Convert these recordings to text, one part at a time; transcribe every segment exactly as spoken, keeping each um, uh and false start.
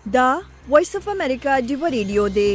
دا وایس اف امریکا ډیو ریډیو دی.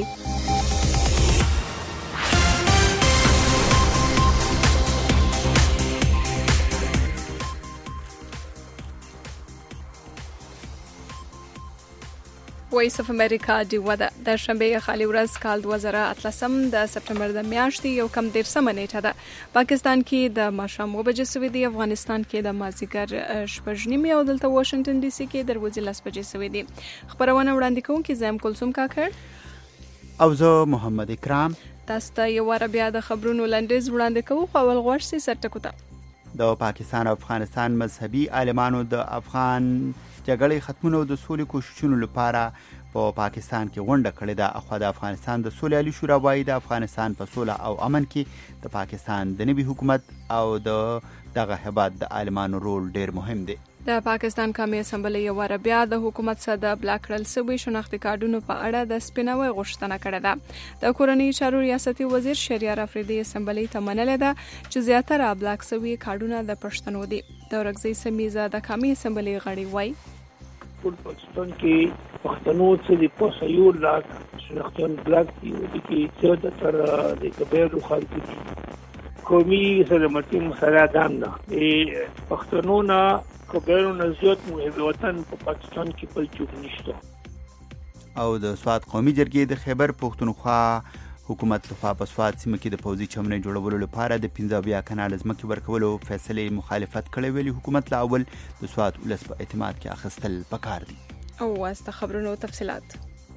وایس اف امریکا ډیو ده د شنبه خالي ورځ کال دوه زره اتلسم د سپټمبر د میاشتې یو کم دیرسمه نیټه ده. پاکستان کې د ماښام اوه بجې سوي دي، افغانستان کې د مازدیګر شپږ نیمې او دلته واشنگټن ډي سي کې د ورځې لس بجې سوي دي. خبرونه وړاندې کوونکي زم کلثوم کاکړ او زه محمد اکرام. تاسو ته یو واره بیا د خبرونو لنډیز وړاندې کوو. خو اول غوښ سي سرټکو ته د پاکستان او افغانستان مذهبي عالمانو د افغان جګړې ختمولو د سولې کوششونو لپاره په پا پاکستان کې غونډه کړې ده. اخوا د افغانستان د سولې عالی شورا وايي د افغانستان په سوله او امن کې د پاکستان د نوي حکومت او د دغه هیواد د عالمانو رول ډیر مهم دی. د پاکستان قومي اسمبلی یو واره بیا د حکومت څخه د بلاک کړل شوي شناختي کارډونو په اړه د سپیناوي غوښتنه کړې ده. د کورنۍ چارو ریاستي وزیر شهریار افریدي اسمبلی ته منلې ده چې زیاتره بلاک شوي کارډونه د پښتنو دي. د ورګزي سمیزه د قومي اسمبلی غړي وایي ټول پاکستان کې پښتنو څخه د پوسایو لاک شناختيان بلاک دي چې زیاته تر د کبیرو خلک دي. قومي سلامتي مسله دام نه پښتنو نه کبیرو نه زیات مهم وطن په پاکستان کې بل څوک نشته. او د سواد قومي جرګې د خیبر پښتونخوا حکومت لخوا په سواد سیمه کې د پوځي چمنې جوړولو لپاره د پنځه اویا کنال ځمکې ورکولو فیصلې مخالفت کړی، ویلي حکومت لا اول د سواد ولس په اعتماد کې اخیستل پکار دي. او واسطه خبرونو تفصيلات.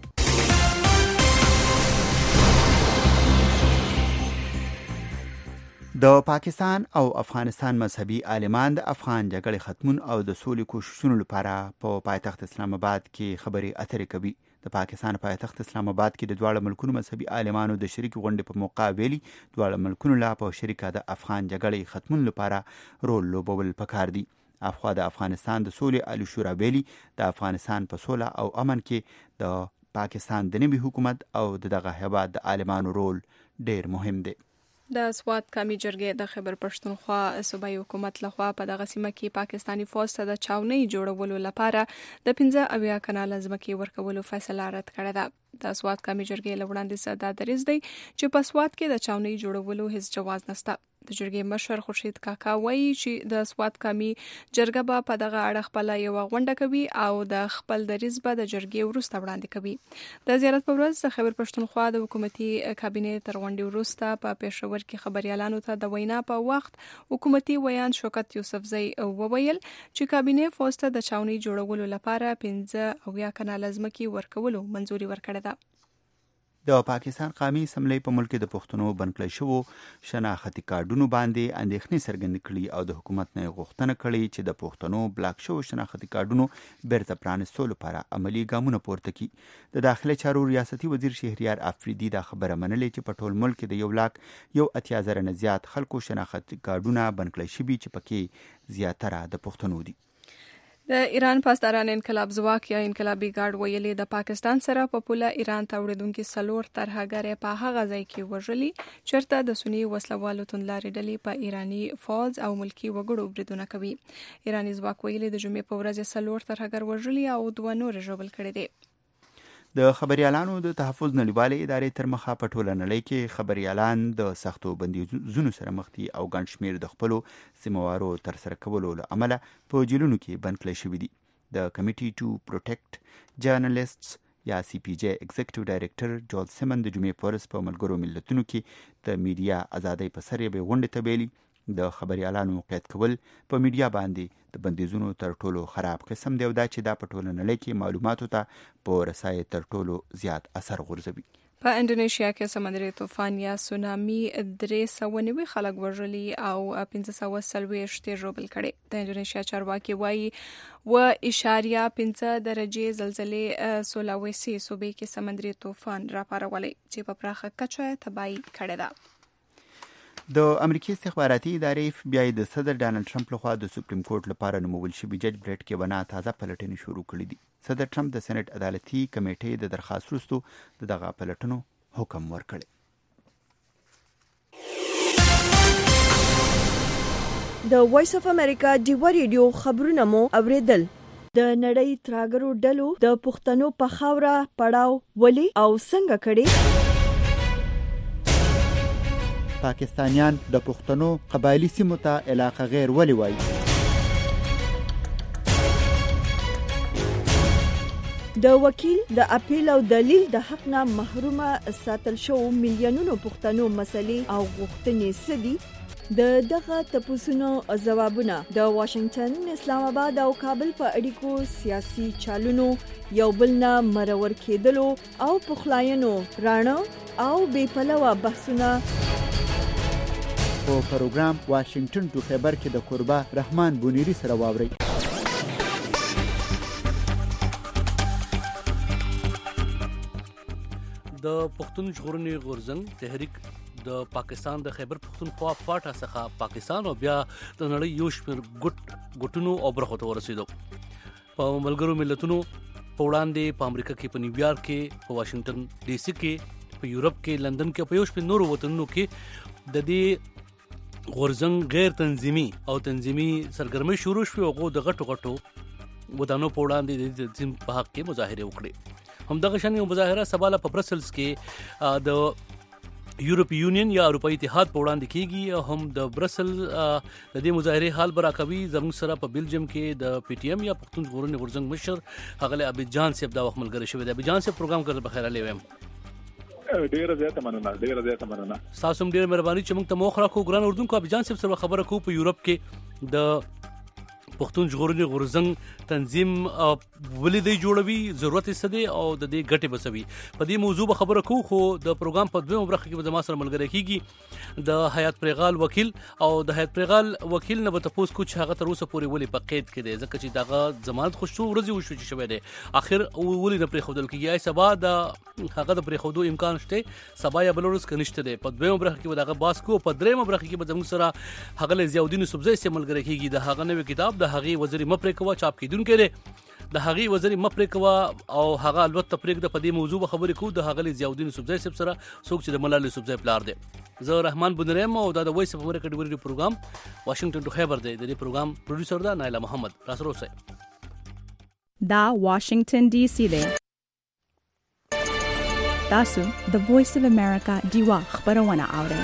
د پاکستان او افغانستان مذهبي عالمان د افغان جګړې ختمون او د سولې کوششونو لپاره په پایتخت اسلام آباد کې خبرې اترې کوي. د پاکستان پایتخت اسلام آباد کې د دواړو ملکونو مذهبي عالمانو د شریک غونډې په موقع ویلي دواړو ملکونو لا په شریکه د افغان جګړې ختمون لپاره رول لوبول پکار دي. افغان د افغانستان د سولې عالی شورا ویلي د افغانستان په سوله او امن کې د پاکستان د نوي حکومت او دغه هیواد د عالمانو رول ډیر مهم دی. د سواد قومي جرګې د خیبر پښتونخوا صوبایي حکومت لخوا په دغه سیمه کې پاکستاني فوج ته د چاونۍ جوړولو لپاره د پنځه اویا کنال ځمکې ورکولو فیصله رد کړې ده. د سواد قومي جرګې له وړاندې څخه دا دریځ دی چې په سواد کې د چاونۍ جوړولو هیڅ جواز نشته. د جرګې مشر خورشید کاکا وایي چې د سواد قومي جرګه به په دغه اړه خپل یو غونډه کوي او د خپل دریځ به د جرګې وروسته وړاندې کوي. د زیارت په ورځ د خیبر پښتونخوا د حکومتي کابینې تر غونډې وروسته په پېښور کې خبريالانو ته د وینا په وخت حکومتي ویان شوکت یوسفزئی وویل چې کابینې فوج ته د چاونۍ جوړولو لپاره پنځه اویا کنال ځمکې ورکولو منځوري ورکړه ده. د پاکستان قومي اسمبلی په ملک کې د پښتنو بنکړی شوو شناختي کارډونو باندې اندېښنې څرګندې کړي او د حکومت نه غوښتنه کړې چې د پښتنو بلاک شوو شناختي کارډونو بیرته پرانستلو لپاره عملی ګامونه پورته کړي. د داخله چارو ریاستي وزیر شهریار افریدي دا خبره منلې چې په ټول ملک کې د یو لاک یو اتیا زره نه زیات خلکو شناختي کارډونه بنکړی شوي چې پکې زیاتره د پښتنو دي. د ایران پاسداران انقلاب ځواک یا انقلابي ګارد ویلي د پاکستان سره په پوله ایران ته وړاندونکي څلور ترهګرې په هغه ځای کې وژلي چېرته د سني وسلوالو توندلارې ډلې په ایراني فوج او ملکی وګړو بریدونه کوي. ایراني ځواک ویلي د جمعې په ورځ څلور ترهګر وژلي او دوه نور ژوبل کړي دي. د خبريالانو د تحفظ نړیوالې ادارې تر مخه په ټوله نړۍ کې خبريالان د سختو بندیزونو سره مخ دي او ګڼ شمېر د خپلو سیموارو ترسره کولو له امله په جیلونو کې بند کړل شوي دي. د کمیټي ټو پروټیکټ جرنالیسټس یا سی پی جی ایگزیکټیو ډایریکټر جول سیمن د جمعې په ورځ په ملګرو ملتونو کې د میډیا ازادۍ په سر یې غونډې ته ویلي د خبريالانو قید کول په میډیا باندې د بندیزونو تر ټولو خراب قسم دی او دا چې دا په ټوله نړۍ کې معلوماتو ته په رسایي تر ټولو زیات اثر غورځوي. په انډونیشیا کې سمندري طوفان یا سونامي درې سوه نوي خلک وژلي او پنځه سوه څلوېښت یې ژوبل کړي. د انډونیشیا چارواکي وایي اوه اعشاریه پنځه درجې زلزلې سولاویسي صوبې کې سمندري طوفان راپارولی چې په پراخه کچه تباهي کړې ده. د امریکای استخباراتي ادارې اف بی آی د صدر ډانلډ ټرمپ لخوا د سپریم کورټ لپاره نومول شوي جج بریټ کیوانا تازه پلټنې شروع کړې دي. صدر ټرمپ د سېنات عدالتي کمیټې د درخواست وروسته د دغه پلټنو حکم ورکړی. د وایس اف امریکا ډیو ریډیو خبرونه مو اوریدل. د نړۍ تراګرو ډلو د پښتنو په خاوره پړاو ولي او څنګه کړي؟ پاکستانیان د پښتنو قبایلی سیمو ته علاقه غیر ولي وایي؟ د وکیل د اپیل او دلیل د حق نه محرومه ساتل شو میلیونونو پښتنو مسلې او غوښتنې سدي؟ د دغه تپوسونو ځوابونه د واشنگټن، اسلام آباد او کابل په اړیکو سیاسي چالونو یو بل نه مرور کېدلو او پخلاینو رانه او بې پلوه بحثونه په پروګرام واشنگټن ټو خیبر کې د قربا رحمان بونیری سره واوري. د پښتون ژغورنې غورځنګ تحریک د پاکستان د خیبر پښتونخوا پاټه څخه پاکستان او بیا د نړۍ یو شمېر ګټ ګټونو او برخو ته ورسېدو. په ملګرو ملتونو په وړاندې په امریکا کې، په نیویارک کې، په واشنگټن ډي سي کې، په یورپ کې، لندن کې، په یو شمېر نورو وطنونو کې د دې غورځنګ غیر تنظیمي او تنظیمي سرګرمۍ شروع شوې او د غټو غټو ودانو په وړاندې د تنظیم په حق کې مظاهرې وکړې. همدغه شان یو مظاهره سباله په برسلز کې د یورپی یونین یا اروپایي اتحاد په وړاندې کیږي. هم د برسل د دې مظاهرې حال براکوي زموږ سره په بلجیم کې د پی ټی ایم یا پښتون ژغورنې غورځنګ مشر ښاغلی عابد جان صاحب دا وخت ملګری شوی دی. عابد جان صاحب پروګرام کړل بخیر علی ویم. ډیره زیاته مننه ډیره زیاته مننه تاسو هم ډیره مهرباني چې موږ ته موخ راکو. ګران اردوونکو، عابد جان صاحب سره خبره کوو. په یورپ کې د پښتون ژغورنې غورځنګ تنظیم ولې دی جوړوي، ضرورت یې څه دی او د دې ګټې به څه وي، په دې موضوع به خبره کوو. خو د پروګرام په دویمه برخه کې به زما سره ملګری کیږي د حیات پریغال وکیل او د حیات پریغال وکیل نه به تپوس کو چې هغه تر اوسه پورې ولې په قید کې دی، ځکه چې دغه ضمانت خو څو ورځې وشو چې شوی دی، اخر ولې نه پرېښودل کېږي. آی سبا د هغه د پرېښودو امکان شته، سبا یا بل ورځ که نشته دی. په دویمه برخه کې به دغه بحث کوو. په درېیمه برخه کې به زموږ سره ښاغلی ضیاءالدین یوسفزی صاحب ملګری کیږي. د هغه نوی کتاب د هغې وزرې مه پرېږدوه چاپ کیدونکی دی، د هغې وزرې مه پرېږدوه او هغه البته پرېږده. په دې موضوع به خبرې کوو د ښاغلي ضیاءالدین یوسفزی صاحب سره، څوک چې د ملال یوسفزی پلار دی. زه رحمان بونیری یم او دا د وایس اف امریکا ډیوري پروګرام واشنگټن ټو خیبر دی. د دې پروګرام پروډوسر ده نایله محمد. راسره اوسئ. دا واشنگټن ډي سي دی. تاسو د وایس اف امریکا ډیوا خبرونه اورئ.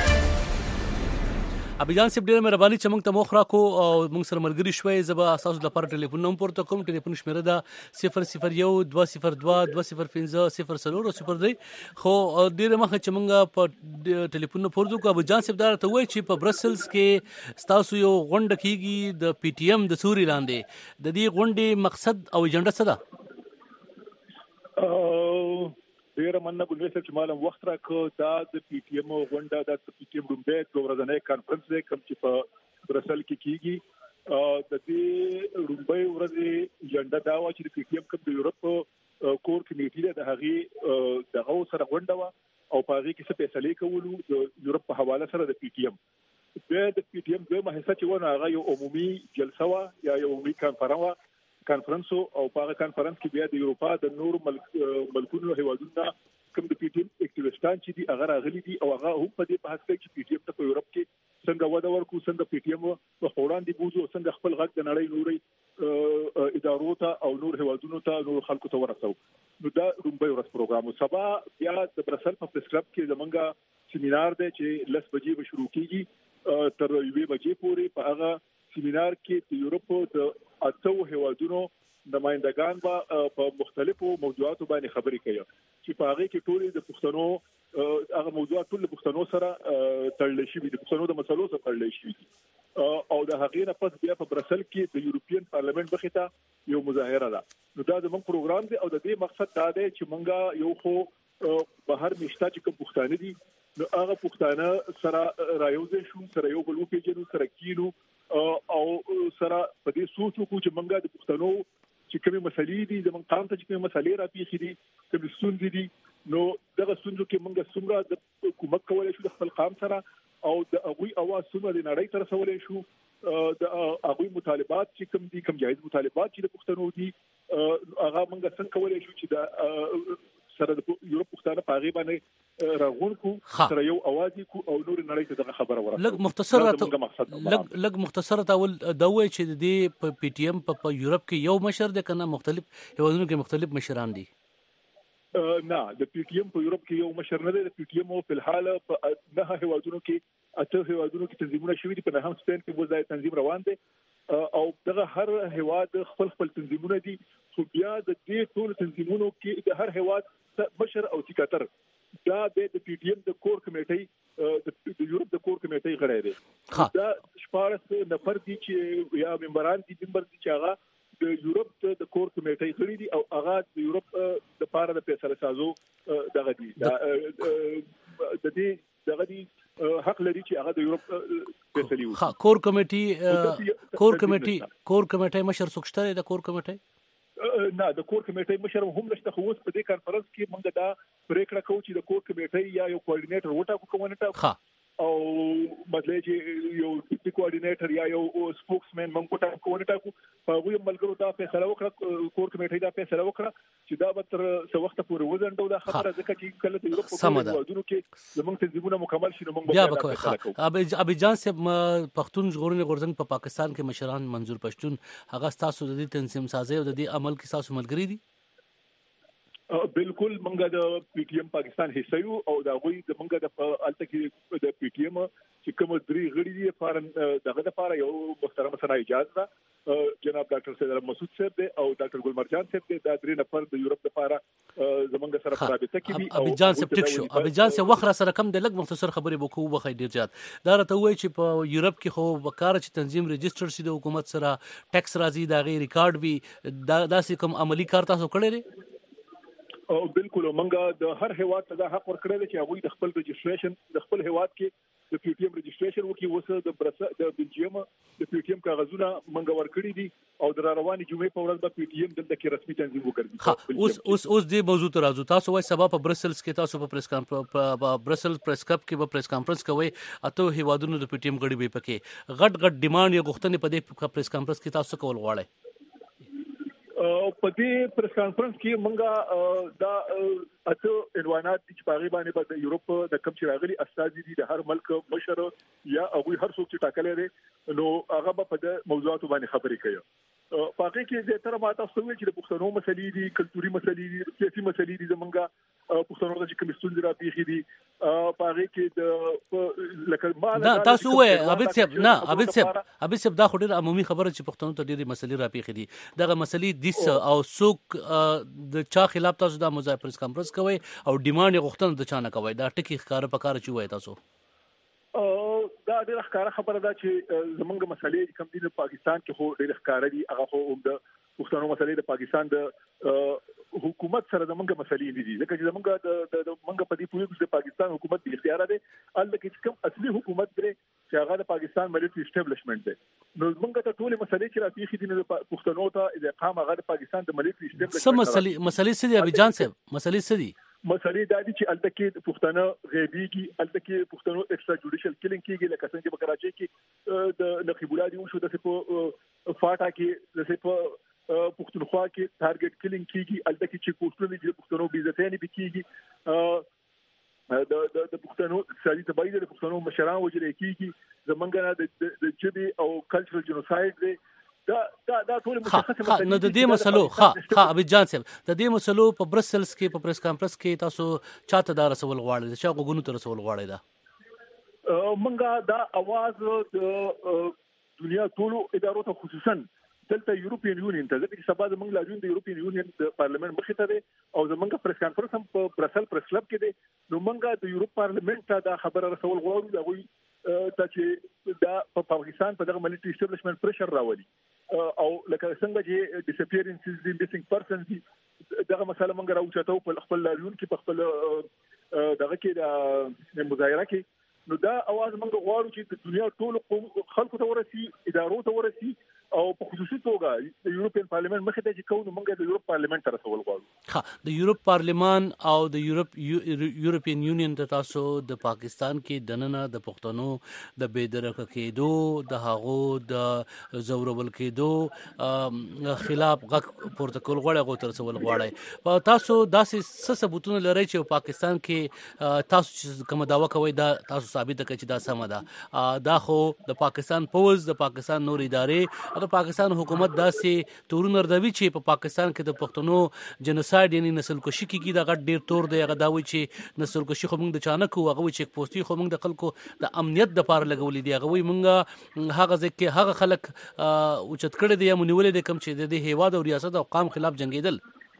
عابد جان صاحب ډیره مهرباني چې موږ ته موخ راکو او موږ سره ملګري شوئ. زه به ستاسو لپاره ټلیفون نوم پورته کوم. ټلیفون شمیره ده صفر صفر یو دوه صفر دوه دوه صفر پنځه صفر څلور او صفر درې. خو ډیره مخکې چې موږ په ټلیفون نه پورته کوو، عابد جان صاحب دا راته ووایي چې په برسلز کې ستاسو یو غونډه کیږي د پی ټي ایم د سوري لاندې. د دې غونډې مقصد او ایجنډا څه ده؟ ډیره مننه ګلوي صاحب چې مالم وخت راکړ. دا د پی ټی ایم غونډه د پی ټی ایم لومړی ورځنی کانفرنس دی کوم چې په برسل کې کیږي. د دې لومړی ورځې ایجنډا دا و چې د پی ټی ایم کوم د یورپ کور کمیټې د هغې دغه سره غونډه وه او په هغې کې څه فیصلې کولو د یورپ په حواله سره د پی ټی ایم. بیا د پی ټی ایم دویمه حصه چې ونه هغه یو عمومي جلسه وه یا یو عمومي کانفرنس وه کانفرنس او په هغه کانفرنس کې بیا د یوروپا د نورو ملکونو هیوادونو کوم د پی ټی ایم اکټیویسټان چې دي هغه راغلي دي او هغه هم په دې بحث کوي چې پی ټی ایم ته په یورپ کې څنګه وده ورکړو، څنګه پی ټی ایم په وړاندې بوځو، څنګه خپل غږ د نړۍ نورې ادارو ته او نور هیوادونو ته نور خلکو ته ورسوو. نو دا لومړی ورځ پروګرام. سبا بیا د برسل په پریس کلب کې زمونږ سیمینار دی چې لس بجې به شروع کیږي تر یوې بجې پورې. په هغه سیمینار کې د یورپ د اتو هیوادونو نمائندگان به په مختلفو موضوعاتو باندې خبرې کوي چې په هغه کې ټول د پښتنو هغه موضوعات ټول د پښتنو سره تړل شوي دي، پښتنو د مسلو سره تړل شوي دي. او د هغې نه پس بیا په برسل کې د یورپین پارلمنت مخې ته یو مظاهره ده. نو دا زموږ پروګرام دی او د دې مقصد دا دی چې موږ یو خو بهر میشته چې کوم پښتانه دي نو هغه پښتانه سره رايوځي شو، سره یو بل وپېژنو، سره کینو او سره په دې سوچ وکړو چې موږ د پښتنو چې کومې مسلې دي زموږ قام ته چې کومې مسلې راپېښې دي، کومې ستونزې دي، نو دغه ستونزو کې موږ څومره د کومک کولی شو د خپل قام سره او د هغوی اواز څومره د نړۍ ته رسولی شو، د هغوی مطالبات چې کوم دي، کوم جایز مطالبات چې د پښتنو دي هغه موږ څنګه کولی شو چې د سره د یورپ پښتانه په هغې باندې راغونکو تر یو اوازي کو او نور نړۍ ته دغه خبره ورکړه. لګ مختصر لګ لګ مختصر تاول دا وای چې د په پی ټی ایم په یورپ کې یو مشر دی کنه مختلف هیوادونو کې مختلف مشران دي؟ نه د پی ټی ایم په یورپ کې یو مشر نه دی. د پی ټی ایم په الحال په نه هیوادونو کې اته هیوادونو کې تنظیمونه شوي دي. په نه هم سپین کې وځي تنظیم روان دي او دغه هر هیواد خپل خپل تنظیمونه دي. خو بیا د دې ټول تنظیمونو کې د هر هیواد مشر او سیکاتر دا د پی ټی ایم د کور کمیټې د یورپ د کور کمیټې غړی دی. دا شپږ نفر دي چې یا ممبران دي ممبر دي چې هغه د یورپ د کور کمیټې غړي دي او هغه د یورپ د پاره د فیصله سازو دغه دي. د دې دغه دي حق لري چې هغه د یورپ فیصله وکړي. ها کور کمیټې کور کمیټې کور کمیټې مشر څوک د کور کمیټې؟ نه د کور کمیټې مشر هم نشته. خو اوس په دې کانفرنس کې موږ دا پریکړه کوو چې د کور کمیټې یا یو کوارډینیټر وټاکو کومه ټاکو او مطلب چې یو ډیپټي کوارډینیټر یا یو سپوکسمن موږ وټاکو کومه ټاکو. هغه ملګرو دا فیصله وکړه کور کمیټې دا فیصله وکړه چې دا به تر څو وخت پورې وزندو دا خبره ځکه چې کله ته یورپ په هیوادونو کې زموږ تنظیمونه مکمل شي نو موږ بیا وکړو. ابي ابي جان صاحب پښتون ژغورنې غورځنګ په پاکستان کې مشران منظور پښتون هغه تاسو د دې تنظیم سازي او د دې عمل کې تاسو ملګری دي؟ بالکل منګه د پی ټی ایم پاکستان حصہ یو او دا غوي د منګه د الته کې د پی ټی ایم چې کوم درې غړي دي فارن دغه د لپاره یو محترم سره اجازه ده جناب ډاکټر سید مسعود صاحب دی او ډاکټر ګل مرجان صاحب دی. دا درې نفر د یورپ لپاره زمونږ سره په رابطه کې دي. ابي جان صاحب ټیک شو. ابي جان صاحب وخت را سره کم د لګ مختصر خبرې وکړو وخت ډیر زیات دا راته وایي چې په یورپ کې خو وکړه چې تنظیم ريجستره شي د حکومت سره ټیکس راځي دا غي ریکارډ وي دا داسې کوم عملی کار تاسو کړی دی؟ او بالکل منګه د هر هیواد ته دا حق ورکړل چې هغه د خپل ريجستریشن د خپل هیواد کې د پی ټی ایم ريجستریشن وکي وسه د برسه د بلجیم د پی ټی ایم کاغذونه منګه ورکړي دي او د رواني جمعې په ورځ د پی ټی ایم دلته کې رسمي تنظیم وکړي. اوس اوس اوس دې موضوع ته راځو. تاسو وایي سبا په برسلز کې تاسو په پریس کانفرنس په برسل پریس کپ کې په پریس کانفرنس کوي اته هیوادونو د پی ټی ایم غړي به پکې غټ غټ ډیماند یا غوښتنې په دې پریس کانفرنس کې تاسو کول غواړئ؟ په دې پریس کانفرنس کې مونږه دا اته عنوانات چې پاغي باندې په یورپ د کم چې راغلي استاد دي د هر ملک مشر یا هغه هر څوک چې ټاکلې دي نو هغه په دې موضوعاتو باندې خبرې کوي. پاغي کې د تر ماته څه چې د پښتنو مسلې دي کلتوري مسلې دي سیاسي مسلې دي زمونږه پښتنو د کوم ستونزې راپېښې دي پاغي کې د لکه ما تاسو وایي ابي صاحب نه ابي صاحب ابي صاحب دا خو ډېر عمومي خبره چې پښتنو ته ډېرې مسلې راپېښې دي دغه مسلې د او څوک د چا خلاف تاسو د مذاکرات پریس کانفرنس کوي او ډیماند غوښتنه د چا نه کوي دا ټکی ښکار په کار چوي تاسو؟ دا ډېر ښکاره خبره ده چې زمونږ مسلې کوم دي په پاکستان کې خو ډېر ښکاره دي. هغه خو د پښتنو مسلې د پاکستان د حکومت سره زمونږ مسلې دي ځکه چې زمونږ د منګه په دې پوری د پاکستان حکومت د اختیار دی الته کې کوم اصلي حکومت دی چې هغه د پاکستان ملټری اسټابلیشمنت دی. نو زمونږ ته ټول مسلې چې راځي دي د پښتنو ته د اقامت هغه د پاکستان د ملټری اسټابلیشمنت سم مسلې مسلې څه دي ابي جان صاحب مسلې څه دي؟ مسلې دا دي چې الته کې پښتنو غیبیږي الته کې پښتنو ایکسترا جوډیشل کیلینګ کیږي لکه څنګه په کراچي کې د نقیب الله دی وشو د په فاټا کې د په پښتونخوا کې ټارګټ کیلینګ کیږي الته کې چې پښتنو د پښتنو بیزتانه به کیږي د د پښتنو سړي تبعید د پښتنو مشران وجل کیږي زمونږ نه د جدي او کلچرل جنوساید دی دا دا دا ټول مشخصه مسله نو د دې مسلو ها ها ابي جان صاحب د دې مسلو په برسلز کې په پریس کانفرنس کې تاسو چاته دا رسول غواړئ چې غوګونو ته رسول غواړئ؟ دا منګه دا اواز د دنیا ټولو ادارو ته خصوصا دلته یورپین یونین ته ځکه چې سبا زمونږ لاجون د یورپین یونین د پارلیمنت مخې ته دی او زمونږ پریس کانفرنس هم په برسل پریس کلب کې دی. نو منګه د یورپ پارلیمنت ته دا خبره رسول غواړو دا وایي ته چې دا په پاکستان په دغه ملټری اسټابلیشمنت پرشر راولي او لکه څنګه چې ډیسپیرنسز دي میسنګ پرسنز دي دغه مسله مونږ راوچاتو په خپل لاریون کې په خپل دغه کې د مظاهره کې. نو دا اواز مونږ غواړو چې د دنیا ټول خلکو ته ورسي ادارو ته ورسي او په خصوصي توګه د یورپین پارلیمنت مخې ته چې کوو موږ د یورپ پارلیمنت سره سوال غواړو. ها د یورپ پارلیمان او د یورپ یورپین یونین د تاسو د پاکستان کې دننه د پښتنو د بېدرکه کېدو د هغو د زورول کېدو خلاف غږ پورته کول غواړي هغو تر سوال غواړي. په تاسو داسې څه ثبوتونه لرئ چې پاکستان کې تاسو چې کومه دعوه کوئ دا تاسو ثابت کړئ چې دا سمه ده؟ دا خو د پاکستان پوز د پاکستان نور ادارې او د پاکستان حکومت داسې تورونه ردوي چې په پاکستان کې د پښتنو جنوساید یعنی نسل کشي کیږي دا غټ ډیر تور دی. هغه دا وایي چې نسل کشي خو موږ د چانک او هغه چې پوسټي خو موږ د خلکو د امنیت د پاره لګولې دي. هغه وایي موږ هغه ځکه هغه خلک اوچت کړي دي یا مونیولې دي کوم چې د هیواد او ریاست او قام خلاف جنگیدل.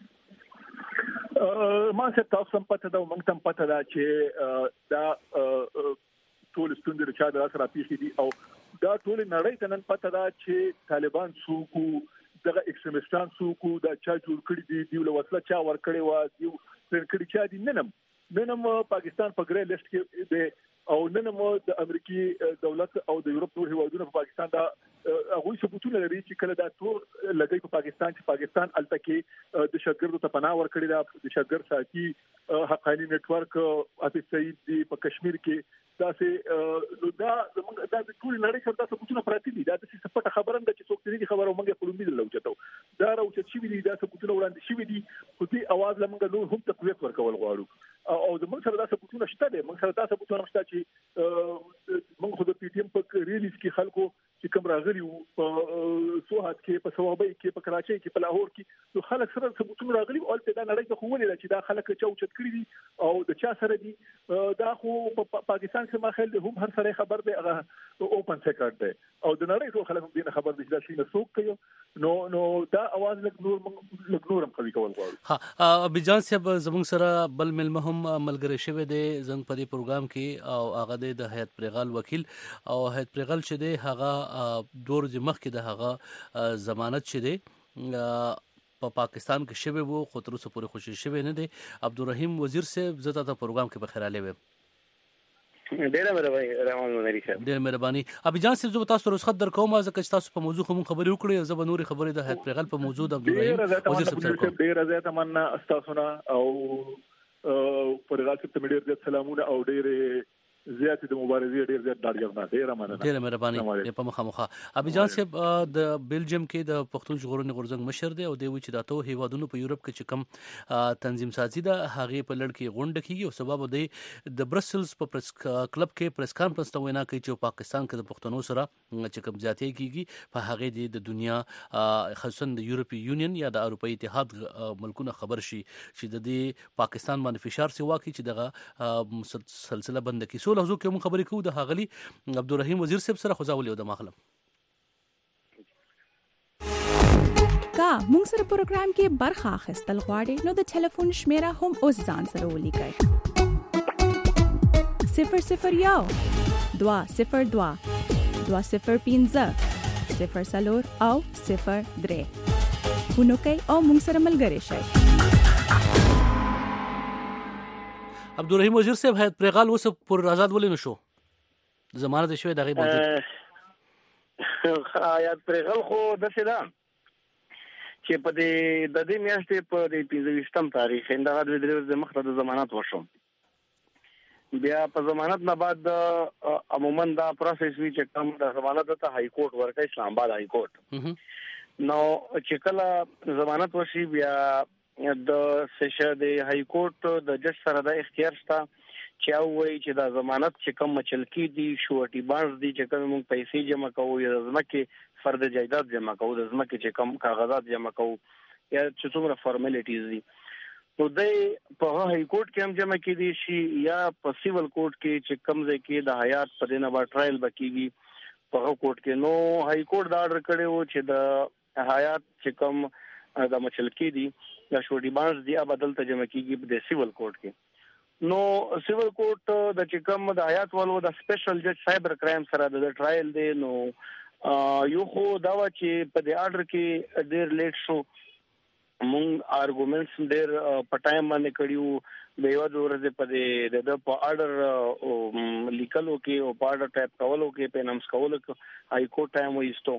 ما څه تاسو هم پته دا موږ هم پته دا چې دا ټول ستوندې چې دا سره پیښې دي او دا ټول نړۍ ته نن پته ده چې طالبان څوک دغه ایکستریمستان څوک دا چا جوړ کړی دي دی له وسله چا ور کړی و دی پر کړی چا دي ننم ننم پاکستان په ګرې لیست کې دی او ننم د امریکایي دولت او د یورپ نور هیوادونو په پاکستان دا هغه ثبوتونه لري چې کله دا تور لګي په پاکستان چې پاکستان الته کې د شګردو ته پناه ور کړی دا د شګر ساتي حقانی نت ورک حافظ سعید دی په کشمیر کې دا سه دا زموږ دا د ټول نړۍ سره دا ثبوتونه پراتی دي. دا د سپټه خبره ده چې څوک دې خبره ومنګه په لومړي لوچتو دا راوچت شي دي دا ثبوتونه وړاندې شي دي خو دې اواز لمنګه نور هم تقویت ورکول غواړو او د موږ سره دا ثبوتونه شته دي. موږ سره دا ثبوتونه شته چې موږ خو د پی ټی ایم په ریلیز کې خلکو چې کوم راغلي په سوهات کې په سوابۍ کې په کراچۍ کې په لاهور کې نو خلک سره ثبوتونه راغلي او ته دا نړۍ ته خو ولې چې دا خلک چوچت کړی دي او د چا سره دي دا خو په پاکستان کې ما خل هم هر سره خبر دی هغه اوپن سیکرټ دی او د نړۍ ټول خلک دې خبر دي چې دا څه کوي نو نو دا اواز لګ نور لګ نورم قوي کول غواړي. ها بجان صاحب زموږ سره بل ملمه هم ملګری شوی دی زنګ په دې پروګرام کې او هغه د هیئت پرغال وکیل او هیئت پرغال چې دی هغه دور د مخ کې د هغه ضمانت چې دی په پاکستان کې شوی وو خو تر اوسه پورې خوشی شوی نه دی. عبدالرحیم وزیر صاحب زه تاسو پروګرام کې بخیراله ویم. ډیره مهرباني رحمان مدري صاحب ډیره مهرباني. ابي جان صاحب زه تاسو رخصت درکوم ځکه چې تاسو په موضوع کوم خبرې وکړې زه به نوري خبرې د هیئت پرغل په موضوع د عبدالرحیم وزیر صاحب ډیره زیاته مننه تاسو نه او پرغل صاحب ته ډیره زیات سلامونه او ډیره زیات د مبارزې ډیر زیات ډاډګر نه ډیره مننه ډیره مهرباني په مخه مخه. ابي جان صاحب د بلجیم کې د پښتون ژغورنې غورځنګ مشر دی او دی چې د اتو هیوادونو په یورپ کې چې کوم تنظیم سازي ده هغه په لړ کې غونډه کیږي او سبب دی د برسلز په پریس کلب کې پریس کانفرنس ته وینا کوي چې پاکستان کې د پښتنو سره چې کوم زیاتې کیږي په هغه دی د دنیا خصوصا د یورپی یونین یا د اروپאי اتحاد ملکونه خبر شي چې د دې پاکستان باندې فشار سی واقعي چې دغه سلسله بند کی لحظو کې موږ خبرې کوو د هغلی عبدالرحیم وزیر صاحب سره خوځاولې او د ماخلم کا موږ سره پروګرام کې برخه اخیستل غواړئ نو د ټلیفون شمیره هم اوس ځان سره ولیکئ صفر صفر یو دوا صفر دوا دوا صفر پنځه صفر څلور او صفر درې فونو کوي او موږ سره ملګري شئ. عبدالرحیم وزیر صاحب هیئت پرغال اوس پر آزاد ولې نشو ضمانت شوی دغه موجود هیئت پرغال خو داسې ده چې په دې د دې میاشتې په دې پنځه ویشتم تاریخ اندغه د درې د مخه د ضمانت وشو بیا په ضمانت نه بعد عموما دا پروسس وی چې کوم د ضمانت ته های کورټ ورکړي اسلام آباد های کورټ نو چې کله ضمانت وشي بیا د سیشه د های کورټ د جج سره د اختیار شته چې او وایي چې دا ضمانت چې کوم مچلکی دي شورټي بانډ دي چې کوم موږ پیسې جمع کوو یا ځمکه فرد جایداد جمع کوو د ځمکه چې کوم کاغذات جمع کوو یا چې څومره فارمالیټیز دي نو د په های کورټ کې هم جمع کیدي شي یا په سیول کورټ کې چې کوم ځای کې د حیات په دینه با ټرایل بکیږي په کورټ کې نو های کورټ دا آرډر کړی و چې د حیات چې کوم د مچلکی دي د شورټي بانډ دي بدل ته جمع کیږي د سیول کورټ کې نو سیول کورټ د چې کوم د حیات والو د سپیشل جج سایبر کرائم سره د ټرایل دی نو یو خو دا و چې په دې آرډر کې ډیر لیټ شو مونږ ارګومنټس ډیر په ټایم باندې کړیو د یو ورځې په دې د په آرډر لیکلو کې او په آرډر ټایپ کولو کې په نمس کولو کې هاي کورټ ټایم وېستو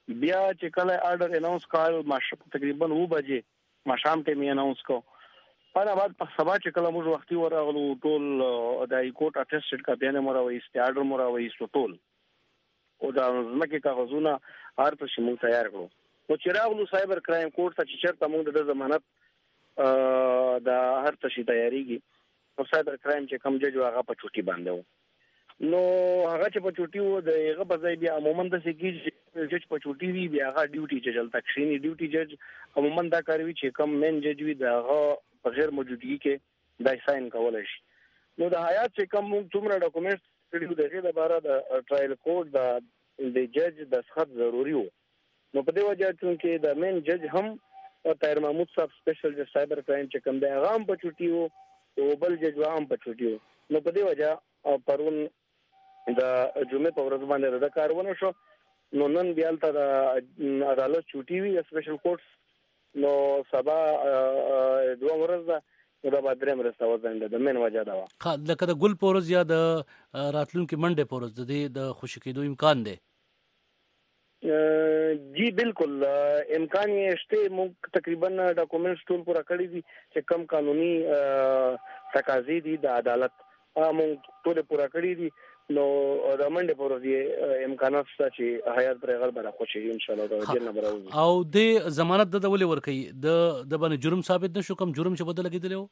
بیا چې کله آرډر اناونس کال ماشه تقریبا و بجې ماشام ته می اناونس کو په بعد په سبا چې کله موږ وختي ورغلو ټول د ای کورټ اټیسټډ کاپیانه مراوي است آرډر مراوي است ټول او دا ځمکه کاغذونه هر څه موږ تیار کړو نو چې راغلو سایبر کرایم کورټ ته چې چرته موږ د ضمانت د هر څه شي تیاریږي نو سایبر کرایم چې کوم جج هغه په چوټي باندې وو نو هغه چې په چوټي وو د هغه په ځای بیا عموما د سګي جج په چوټي وی بیا هغه ډیوټي جج تل تکشینی ډیوټي جج عموما دا کوي چې کوم مین جج وی دا هغه په غیر موجودګي کې دا ساين کولای شي نو د حیات چې کوم څومره ډاکومېنټس کړي دغه لپاره د ټرایل کوډ د د جج د خط ضروری وو نو په دې وجه چې د مین جج هم طاهر محمود صاحب سپیشل جج سایبر کرایم چې کوم د هغه هم په چوټي وو او بل جج هم په چوټي وو نو په دې وجه پرون د جمعې په ورځ باندې د کارونه شو نو نن بیا ته د عدالت چوټي وی سپیشل کورټ نو سبا دوه ورځ دا به درې مرسته وځنده د من وجه دا ها لکه د ګل پورز یا د راتلونکو منډه پورز د د خوشی کېدو امکان دی جی بالکل امکان یې شته موږ تقریبا ډاکومېنټس ټول پورا کړی دي چې کم قانوني تقاضې دي د عدالت موږ ټول پورا کړی دي نو د منډه پورز یې امکانات شته چې حیات پر غل بره خوشي ان شاء الله د جنه براوي او د ضمانت د ولې ورکي د د باندې جرم ثابت نشو کوم جرم چې بدل کېدلو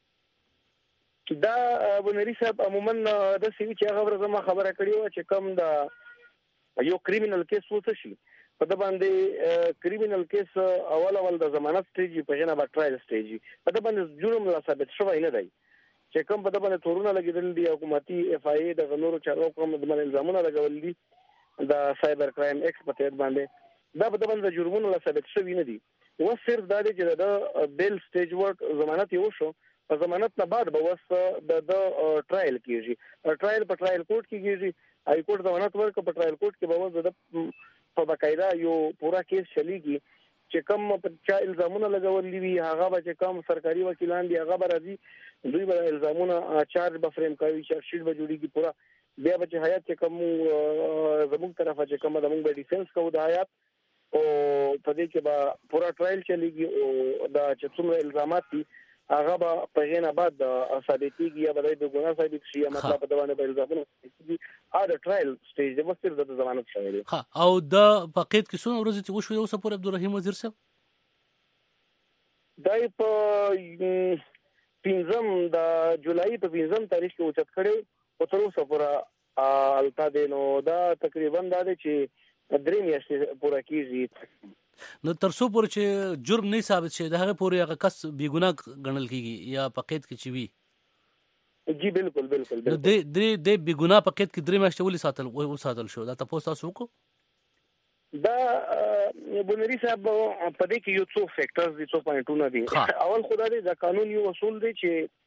دا بنری صاحب عموما د سوي چې هغه ورځ ما خبره کړې و چې کوم د یو کریمینل کیس وڅ شي په د باندې کریمینل کیس اول اول د ضمانت سټیج په جنا با ټرایل سټیج په د باندې جرم لا ثابت شوی نه دی چې کوم په د باندې تورونه لګیدل دي حکومتي اف آی ای د غنورو چارو کوم د باندې الزامونه لګول دي د سایبر کرایم ایکس په تحت باندې دا په د باندې جرمونه لا ثابت شوی نه دي و صرف دا دی چې د بیل سټیج ورک ضمانت یو شو په ضمانت نه بعد به وس د د ټرایل کیږي ټرایل په ټرایل کورټ کې کیږي ای کورټ ضمانت ورک په ټرایل کورټ کې به وس د په باقاعده یو پورا کیس چلیږي چې کوم په چا الزامونه لګول دي هغه به چې کوم سرکاري وکیلان دي هغه به راځي دوی به الزامونه چارج به فریم کوي چارج شیټ به جوړیږي پورا بیا به چې حیات چې کوم زموږ طرفه چې کوم د موږ به ډیفنس کوو د حیات او په دې کې به پورا ټرایل چلیږي او دا چې څومره الزامات دي هغه به په غینه بعد ثابتېږي یا به د ګناه ثابت شي یا مطلب په دوانه به الزامونه دي ا د ټرایل سټیج د مستر د ضمانت شوی دی ها او د پاکټ کې څونه ورځې چې وشو یو سپور عبدالرحیم وزیر صاحب دای په پنځم د جولای په پنځم تاریخ کې اوچت کړي او تر اوسه پورا التا دینو دا تقریبا دا چې درې میاشتې پورا کیږي نو تر څو پورې چې جرم نه ثابت شي د هغه پورې هغه کس بې ګناه ګڼل کیږي یا پاکټ کې چوي جی بالکل بالکل د د د بې ګناه پاکټ کې درې میاشتې ولې ساتل او ساتل شو دا تاسو تاسو کو دا بنری صاحب په دې کې یو څو فیکټرز دي څو پوینټونه دي اول خدای د قانون یو اصول دی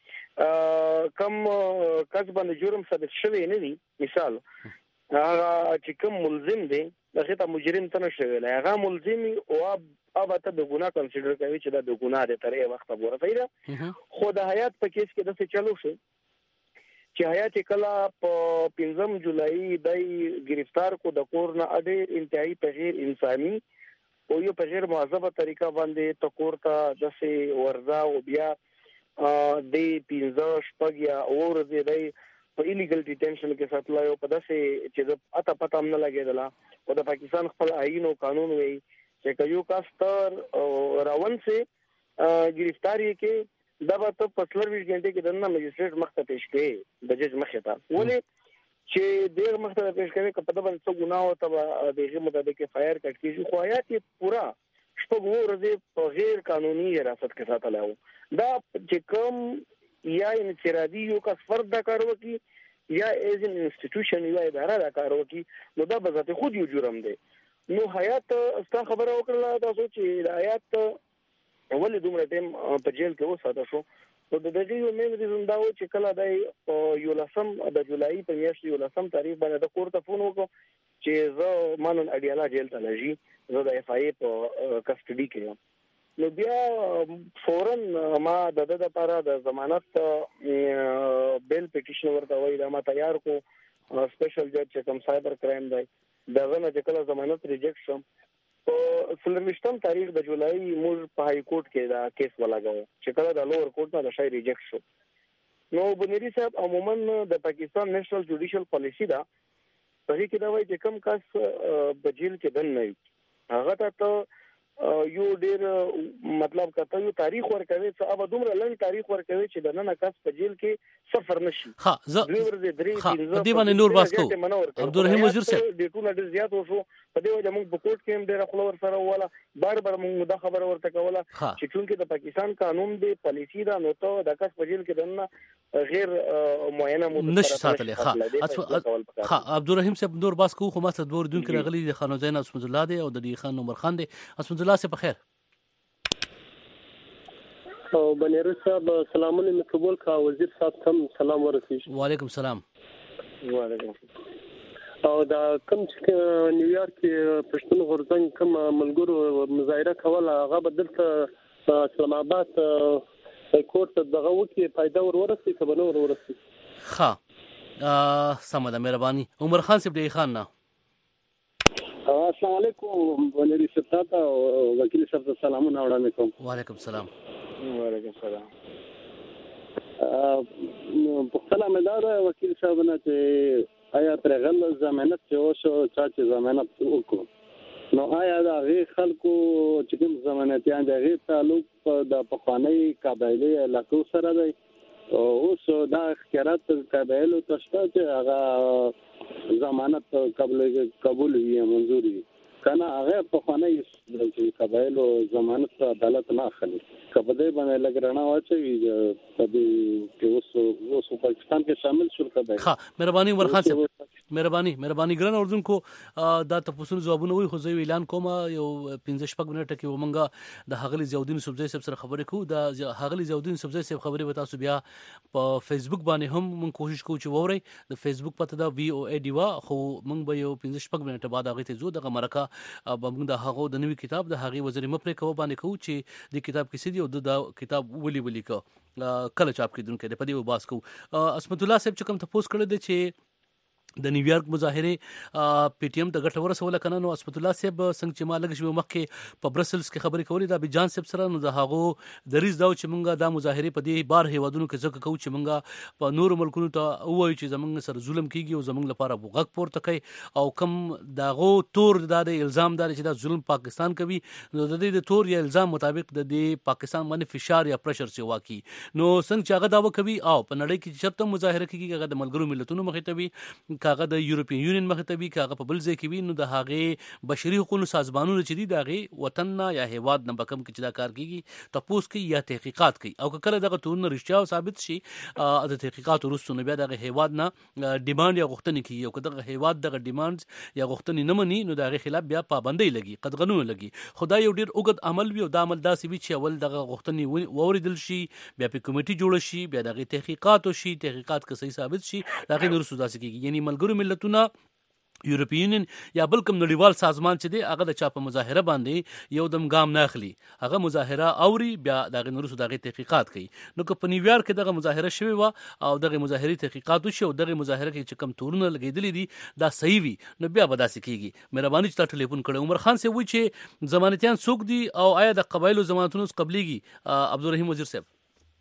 چې کم کس باندې جرم ثابت شوی نه دی مثال هغه چې کوم ملزم دی دغه ته مجرم ته نشوي هغه ملزم او اب ته د ګناه کنسیډر کوي چې دا د ګناه د ترې وخت پورې پیدا خو د حیات په کیس کې د څه چلو شو چې حیات کلا په پنځم جولای د گرفتار کو د کور نه اډې انتهایی په غیر انساني او یو په غیر مهذبه طریقه باندې د کور ته د سه ورزا او بیا د پنځه شپږ یا اورځې دی په ایلیګل ډیټینشن کې ساتل یو په داسې چې د اته پته هم نه لګیدله او د پاکستان خپل آئین او قانون وی چې یو کاستر راون سي گرفتاری کې دا به په پسلر ویش غنټه کې دنه مجستریټ مخ ته پیش کړي د جج مخ ته ولې چې ډیر مخ ته پیش کړي کله په څو ګناه او ته دغه مطابق فایر کټ کیږي خو حیات پورا شپږ ورځې په غیر قانوني حراست کې ساتل او دا چې کوم یا انفرادي یو کس فرد دا کار وکي یا ایز ان انسټیټیوشن یا اداره دا کار وکي نو دا به ذات خود یو جرم دی نو حیات استا خبره وکړه دا چې حیات ولې دومره ټیم په جیل کې وساته شو نو د دې یو مین ریزن دا و چې کله د یو لسم د جولای په میاشت یو لسم تاریخ باندې د کور ته فون وکړ چې زه مانن اډیالا جیل ته لږی زه د اف آی په کسټډي کې یم نو بیا فورن ما د د لپاره د ضمانت بیل پټیشن ورته وای دا ما تیار کو سپیشل جج چې کوم سایبر کرایم دی دا غنه چې کله ضمانت ریجیکټ شو په څلرویشتم تاریخ د جولای موږ په های کورټ کې دا کیس ولګاو چې کله د لوور کورټ نه د شای ریجیکټ شو. نو بنيري صاحب عموما د پاکستان نېشنل جوډیشل پالیسی دا په کې دا وایي چې کم کس په جیل کې دن نه هغه ته یو ډیر مطلب کته یو تاریخ ورکوي چې اوبه دومره لنډ تاریخ ورکوي چې د نن کس په جیل کې سفر نشي. ها زه ها دی باندې نور باس کو عبدالرحیم وزیر صاحب د ټول ډیر زیات وشو په دې وجه موږ په کوټ کې هم ډیر خلور سره ولا بار بار موږ دا خبره ورته کوله چې چونکې د پاکستان قانون دی پالیسی دا نو ته د کس په جیل کې دنه غیر معینه مدت نشي ساتلی. ها ها عبدالرحیم صاحب نور باس کو خو ما څه دور دون کې راغلي د خانو زین اسمت الله دی او د دی خان عمر خان دی. اسمت الله سے بخیر او بنيري صاحب سلامونه مې قبول کا وزیر صاحب تم سلام ورسېږي. وعلیکم السلام. وعلیکم. او دا کوم چې نیویارک کې پښتون غورځنګ کوم ملګرو مظاهره کوله هغه بدلته اسلام آباد کورټ دغه وکی پیدا ور ورسې کبنه ور ورسې. ها سم ده مهرباني. عمر خان صاحب دی خان نه السلام علیکم بنيري صاحب او وکیل صاحب سلامونه وړاندې کوم. وعلیکم السلام. وعلیکم السلام. پختلا مدار وکیل صاحب نه چې آیا پرغل ضمانت چې اوسو چې ضمانت وکړو نو آیا دا غي خلکو چې کوم ضمانتيان د غي تعلق د پخوانی قبایلی علاقو سره دی اوس دا اختیارات قبایلو تشته چې هغه ضمانت قبول قبول وي منظوري کنه هغه پخوانی چې قبایلو ضمانت عدالت نه اخلي کبه باندې لګرنا واچوي په دې کې اوس اوس پاکستان کې شامل شول کبه. ها مهرباني عمر خان صاحب مهرباني مهرباني ګران اردوونکو دا تاسو ځوابونه وي خو زه اعلان کوم یو پنځه شپږ منټه کې ومنګه د هغلی زیاودین سبزی صاحب سره خبرې کوو دا هغلی زیاودین سبزی صاحب خبرې به تاسو بیا په فیسبوک باندې هم مونږ کوشش کوو چې ووري د فیسبوک پته دا وی او ای ډیوا خو مونږ به یو پنځه شپږ منټه بعد هغه ته زو دغه مرکه به موږ د هغه د نوې کتاب د هغه وزیر مپرې کوو باندې کوو چې د کتاب کې سړي او د کتاب ولي ولي کو کله چاپ کیدونکو د پدی وباس کو. اسمت الله صاحب چې کوم تاسو کړی دی چې د نیویارک مظاهره پی ټی ایم د غټ ورسوله کنه نو اسمت الله صاحب څنګه چې ما لګ شوی مخکې په برسلز کې خبرې کولې دا بجان صاحب سره نو د هغه د ریز دا چې مونږه د مظاهره په دې بار هیوادونو کې ځکه کوو چې مونږه په نور ملکونو ته وایو چې زمونږ سره ظلم کیږي او زمونږ لپاره وغږ پورته کوي او کم داغو تور د الزام دار چې دا ظلم پاکستان کوي نو د دې د تور یا الزام مطابق د دې پاکستان باندې فشار یا پرشر سی واقعي نو څنګه چې هغه دا وکوي او په نړۍ کې چرته مظاهره کیږي هغه د ملګرو ملتونو مخې ته وي کاغه د یورپین یونین مخې ته وي کاغه په بل ځای کې وي نو د هغه بشري حقوقو سازمانونو چې دي د هغه وطن نه یا هیواد نه بکم کې چې دا کار کیږي تاسو کې یا تحقیقات کوي او کله دغه تورونه رښتیا ثابت شي د تحقیقات وروسته نو بیا دغه هیواد نه ډیماند یا غوښتنې کوي او کله هیواد دغه ډیماندز یا غوښتنې نه مني نو دغه خلاف بیا پابندۍ لګي قدغنونه لګي خدای یو ډیر اوږد عمل وي او دا عمل داسې وي چې اول دغه غوښتنې ووریدل شي بیا په کمیټي جوړ شي بیا دغه تحقیقات وشي تحقیقات که صحیح ثابت شي دغه نورسو داسې کیږي یعنی ملګرو ملتونه یورپین یونین یا بل کوم نړیوال سازمان چې دی هغه د چا په مظاهره باندې یو دم ګام نه اخلي هغه مظاهره اوري بیا دغه نورسو دغه تحقیقات کوي نو که په نیویارک کې دغه مظاهره شوی و او دغه مظاهري تحقیقات وشي او دغه مظاهره کې چې کم تورونه لګیدلې دي دا صحیح وي نو بیا به داسې کیږي. مهرباني چې تا ټلیفون کړو. عمر خان صاحب وایي چې ضمانتيان څوک دي او آیا د قبایلو ضمانتونو قبليږي؟ عبدالرحیم وزیر صاحب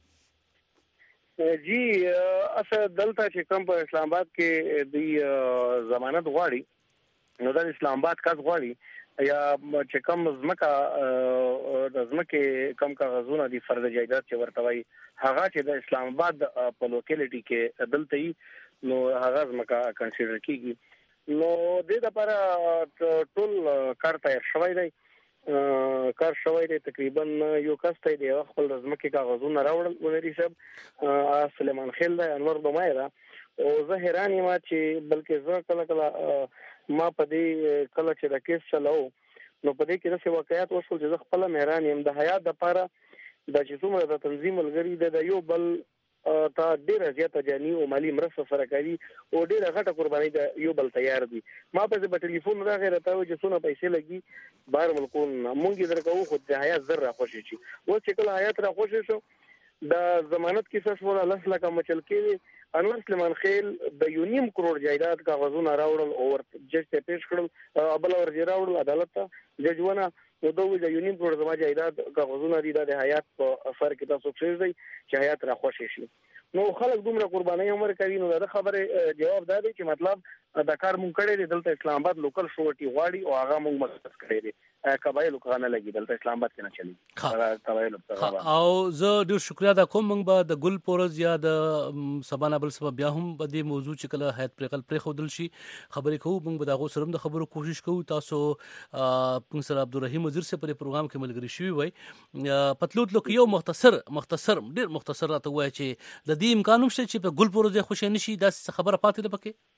جی اصل دلته چې کوم په اسلام آباد کې د ضمانت غواړي نو د اسلام آباد کاس غواړي یا چې کوم زمکه د زمکه کم کاغذونه دي فرد جایداد چې ورته وایي هغه چې د اسلام آباد په لوکیلیټي کې دلته نو هغه زمکه کنسیډر کیږي نو د دې لپاره ټول کار تیار شوی دی کار شوی دی تقریبا یو کس ته دی خپل زمکه کاغذونه راوړل ونری صاحب سلیمان خیل دی انور دومای دا او زه حیران یم چې بلکې زه کله کله ما په دې کله چې د کیس چلاو نو په دې کې د واقعیت وشول چې زه خپل حیران یم د حیات د لپاره د چې څومره د تنظیم لګری د یو بل تا ډیره زیاته جاني او مالی مرسته سره کوي او ډیره غټه قرباني د یو بل تیار دي. ما په ټلیفون راغی راته چې څونه پیسې لګي بهر ملکونو مونږ درکو خو د حیات زر را خوشي شي و چې کله حیات را خوشي شو د ضمانت کیسه شو الله لکه مچل کې انور سلیمان خیل د یو نیم کروڑ جایداد کاغذونه راوړل او جج ته پیش کړل بل ور راوړل عدالت ته ججونه نو دوی د یو نیم کروڑ زما جایداد کاغذونه دي د حیات په اثر کې تاسو څه دی چې حیات را خوشی شي نو خلک دومره قرباني عمر کوي نو دا خبره جواب دا دی چې مطلب دا کار مونږ کړی دی دلته اسلام آباد لوکل شوټي غواړي او هغه مونږ مقصد کړی دی قبایل کانه لګي دلته اسلام آباد کې نه چلی قبایل او زه ډیر شکریا دا کوم مونږ به د ګل پورز یا د سبانا بل سبب بیا هم په دې موضوع چې کله حیات پرقل پر خودل شي خبرې کوو مونږ به دا غو سرم د خبرو کوشش کوو تاسو پنسر عبدالرحیم وزیر سے پر پروګرام کې ملګری شوی وای پتلوت لوک یو مختصر مختصر ډیر مختصر راته وای چې د دې امکان نشته چې په ګل پورز خوشی نشي دا خبره پاتې ده پکې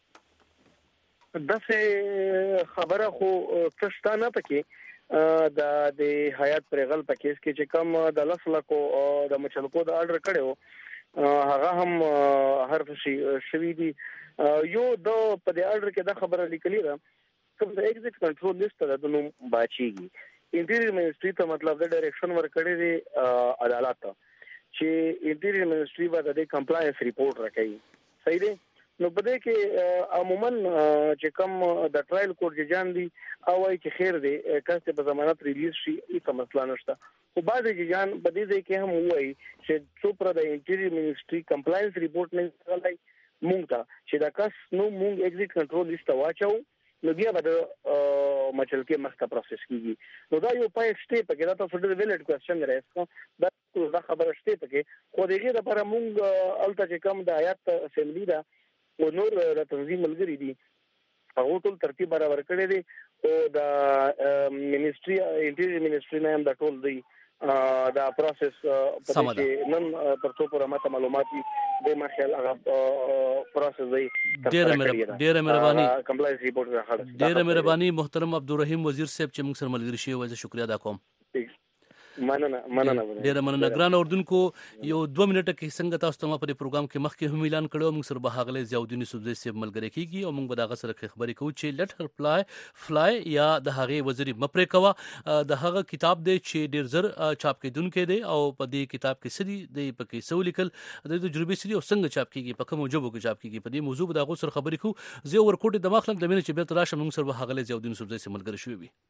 دغه خبره خو څه نه پکې د د حیات پرغل په کیس کې چې کوم د لسلکو د مچلکو د آرډر کړو هغه هم هر څه شوی دی یو د په د آرډر کې د خبره لیکلې ده کوم د ایگزیټ کنټرول لیست د نوم باچیږي انټیریئر منسټری ته مطلب د ډایریکشن ورکړي دی عدالت چې انټیریئر منسټری به د کمپلاینس ریپورت راکړي صحیح دی نو په دې کې عموما چې کوم د ټرایل کورټ ججان دي او وايي چې خیر دی کله په ضمانت ریلیز شي هیڅ مسله نشته خو بعض ججان په دې ځای کې هم وایي چې څو پر د انټیریئر منسټری کمپلاینس ریپورت نه غلای مونږ ته چې دا کس نو مونږ ایگزیټ کنټرول لیست واچو نو بیا به د مچل کې مخته پروسس کیږي نو دا یو پای سټیپ کې دا تاسو ډېر ویلډ کوېسچن راځي دا دا خبره سټیپ کې خو دغه لپاره مونږ الته چې کوم د آیات اسمبلی دا او نور د تنظیم ملګری دي هغه ټول ترتیب برابر کړی دی او د منیسټری انټیریئر منیسټری نه هم د ټول دی دا پروسس په دې نن تر څو پر ماته معلومات دي د مخال هغه پروسس دی ډیره مهرباني ډیره مهرباني کمپلاینس ریپورت راخړل ډیره مهرباني محترم عبدالرحیم وزیر صاحب چې موږ سره ملګری شوی وای زه شکریا ادا کوم مننه مننه ډیره مننه ګران اردوونکو یو دوه منټه کې څنګه تاسو ته په پروګرام کې مخکې هم اعلان کړو موږ سره به هغه ضیاءالدین یوسفزئی صاحب ملګری کیږي او موږ به دا غسر خبرې کوو چې لیټ هر فلای فلای یا د هغه وزیر مپرې کوا د هغه کتاب دی چې ډیر زر چاپ کېدونکې دی او په دې کتاب کې سړي د پکې سو لیکل د تجربې سړي او څنګه چاپ کیږي په کوم موجب کې چاپ کیږي په دې موضوع به دا غسر خبرې کوو زه ورکوټ د مخلم د مینه چې به تراشه موږ سره به هغه ضیاءالدین یوسفزئی صاحب ملګری شوی وي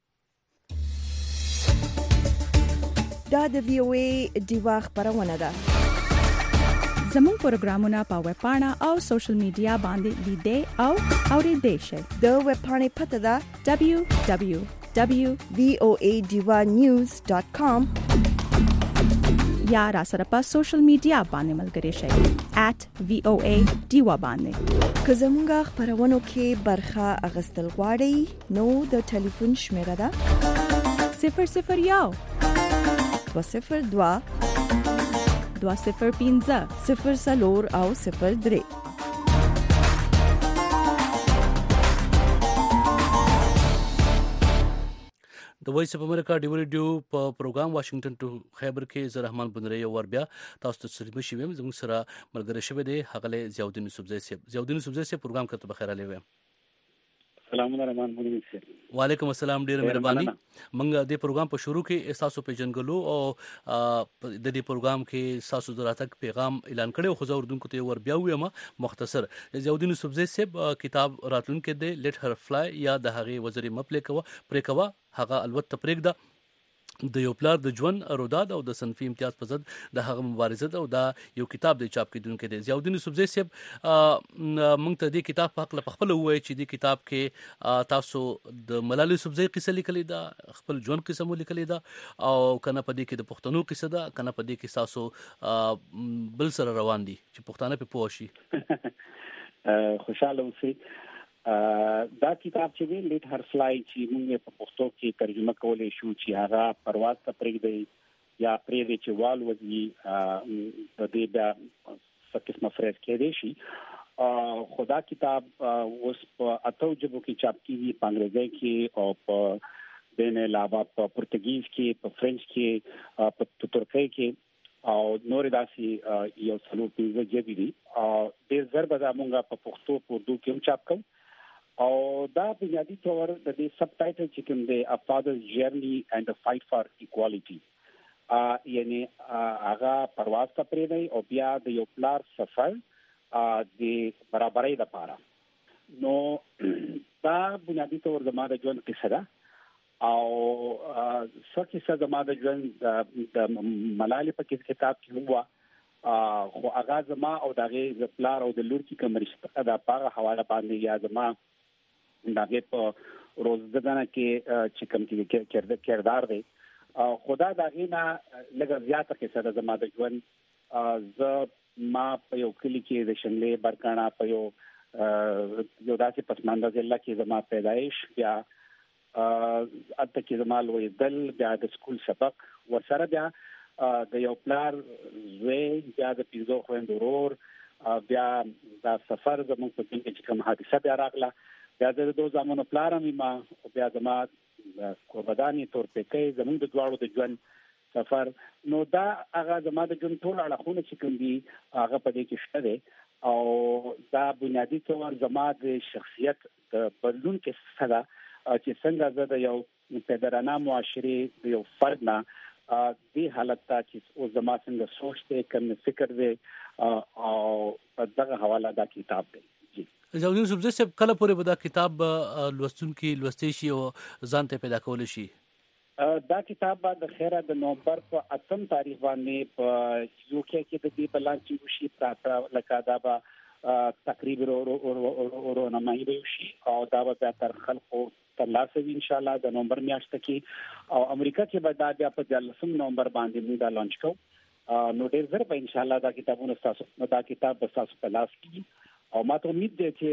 دا د وی او ای دیوا خبرونه ده زموږ پروګرامونه په ویب پاڼه او سوشل میډیا باندې لیدې او اورېدې شئ د ویب پاڼې پته ده دبليو دبليو دبليو ډاٹ وی او ای دیوا نیوز ډاٹ کام یا را سره په سوشل میډیا باندې ملګری شئ ایٹ وی او ای دیوا باندې که زموږ خبرونو کې برخه اغستل غواړئ نو د ټلیفون شمیره ده صفر صفر یو دو صفر دوا دو صفر پینزه صفر سلور او صفر درې د وایس اف امریکا ډیو ریډیو په پروګرام واشنگټن ټو خیبر کې زه رحمان بنری ور بیا تاسو ته سره شوم زموږ سره ملګری شوی دی هغه ضیاءالدین یوسفزئی صاحب ضیاءالدین یوسفزئی صاحب پروګرام کته بخیر علی و السلام علیکم رحمان وعلیکم السلام ډیر مهرباني موږ د پروګرام په شروع کې احساسو پیژنګلو او د دې پروګرام کې احساسو دراتک پیغام اعلان کړو خو زه اردوونکو ته ور بیا وایم مختصر ضیاءالدین یوسفزئی صاحب کتاب راتلونکو دی لیټ هر فلای یا د هغه وزیر مپلې کوا پرې کوا هغه البته پرېږده د یو پلار د ژوند روداد او د صنفي امتیاز په ضد د هغه مبارزه او دا یو کتاب د چاپ کیدونکو دی ضیاءالدین یوسفزئی صاحب موږ ته د کتاب په حق خپل وایي چې د کتاب کې تاسو د ملالۍ یوسفزئی قصه لیکلې ده خپل ژوند قصه مو لیکلې ده او کنه په دې کې د پښتنو قصه ده کنه په دې کې تاسو بل سره روان دي چې پښتانه په پوه شي خوشاله اوسئ دا کتاب چې دی لیټ هر فلای چې موږ په پښتو کې ترجمه کولای شو چې هغه پرواز ته پرېږدي یا پرېږدي چې وال وځي د دې بیا څه قسمه فرض کېدای شي خدا کتاب اوس په اتو ژبو کې چاپ کیږي په انګریزي کې او په بین علاوه په پرتګیز کې په فرنچ کې په ترکی کې او نور داسې یو څلور پنځه ژبې دي او ډېر زر به موږ په پښتو په اردو کې هم چاپ کوو او دا بنیادی طور د دې سب ټایټل چې کوم دی ا فادرز جرنی اینڈ ا فایټ فار ایکوالټي ا یعنی هغه پرواز ته پرې دی او بیا د یو پلار سفر د برابرۍ لپاره. نو دا بنیادی تور زما د ژوند قصه ده او څه کیسه زما د ژوند د ملالې په کتاب کې هوا خو هغه زما او دغه پلار او د لور کې کوم رشتہ دا په حواله باندې یا زما دغه په روزګانه کې چې کوم کې کردار دی خدا دغه نه لږه زیاته کیسه ده زما د ژوند. ز ما په یو کلی کې د شنلې برکانا په یو یو داسې پسمانده ضلع کې زما پیدایش بیا اته کې زما لوی دل بیا د سکول سبق ورسره بیا د یو پلار زوی بیا د پیزو خويندو ورور بیا د سفر زموږ په کې چې کوم حادثه بیا راغله بیا د دوه زمونو پلار مې ما بیا زما قرباني تور پکې زموږ د دواړو د ژوند سفر. نو دا هغه زما د ژوند ټول اړخونه چې کوم دي هغه په دې کې شته دي او دا بنیادی تور زما د شخصیت د بدلون کې څه ده چې څنګه زه د یو پدرانه معاشري د یو فرد نه دې حالت ته چې او زما څنګه سوچ ته کوم فکر دی او په دغه حواله دا کتاب دی. جی زاودین صاحب زه کله پورې به دا کتاب لوستونکي لوستي شي او ځان ته پیدا کول شي؟ دا کتاب د خیره د نومبر په اتم تاریخ باندې په یو کې کې د دې په لانچ وشي پراته لکه دا به تقریبا ورو نمایي به شي او دا به تر خلکو ترلاسه وي ان شاء الله د نومبر میاشت کې او امریکا کې به دا بیا په دلسم نومبر باندې موږ دا لانچ کوو. نو ډېر زر به ان شاء الله دا کتابونه تاسو دا کتاب به تاسو په لاس کې او ما ته امید ده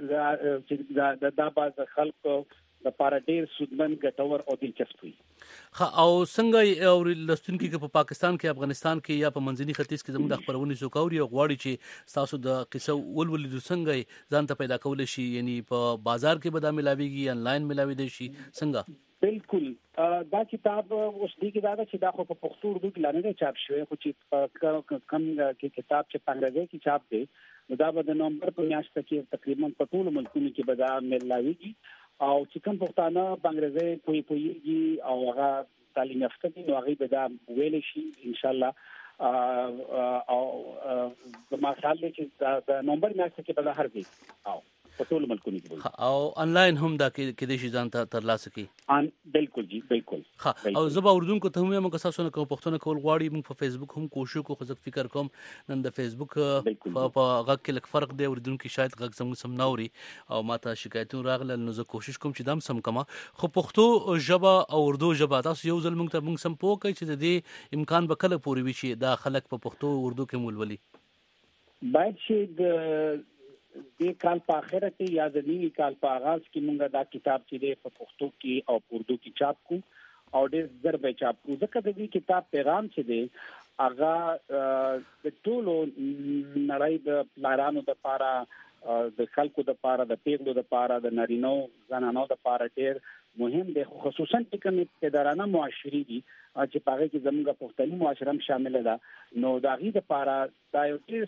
چې دا دا د باز خلکو لپاره ډېر سودمن ګټور او دلچسپ وي. ها او څنګه او لستونکي کې په پاکستان کې افغانستان کې یا په منځني ختیځ کې زموږ د خبرونې سوکاوري او غواړي چې تاسو د قصو ولول د څنګه ځان ته پیدا کول شي یعنی په بازار کې به دا ملاويږي انلاین ملاوي دي شي څنګه؟ بالکل دا کتاب اوس دی کې دا چې دا خو په پښتو اردو کې لانه چاپ شوی خو چې کم کې کتاب چې په انګریزي کې چاپ دی نو دا به د نومبر په میاشت کې تقریبا په ټول ملکونو کې به دا ملاويږي او چې کوم پښتانه په انګریزي پوي پويږي او هغه تعلیم یافته دي نو هغه به دا ویل شي ان شاء الله او ما خیال دی چې د نومبر میاشت کې به هر ځای او په ټول ملکونو کې او انلاین هم دا کې د شي ځان ته ترلاسه کی ان بالکل جی بالکل ها او زبا اردو کو ته هم تاسو نه کوم پښتون کول غواړي موږ په فیسبوک هم کوشش کو خو فکر کوم نن د فیسبوک په غږ کې لک فرق دی اردو کې شاید غږ سم سم ناوري او ماته شکایتونه راغله نو زه کوشش کوم چې دام سم کما خو پښتو ژبه او اردو ژبه تاسو یو ځل موږ ته موږ سم پوه کوي چې د دې امکان به کله پوری وي چې دا خلک په پښتو اردو کې مولولي باید چې د د کال په اخره کې یا د نیوي کال په آغاز کې موږ دا کتاب چې د پښتو کې او اردو کې چاپ کو او ډېر زر به چاپ کو ځکه د دې کتاب پیغام چې دی هغه د ټولو نړۍ د پلارانو د پاره د خلکو د پاره د پیغلو د پاره د نارینو زنانو د پاره ډېر مهم دی خصوصا چې کوم ادارانه معاشري دي چې پاره کې زموږ پښتني معاشره شامل ده نو دا غي د پاره دا یو ډېر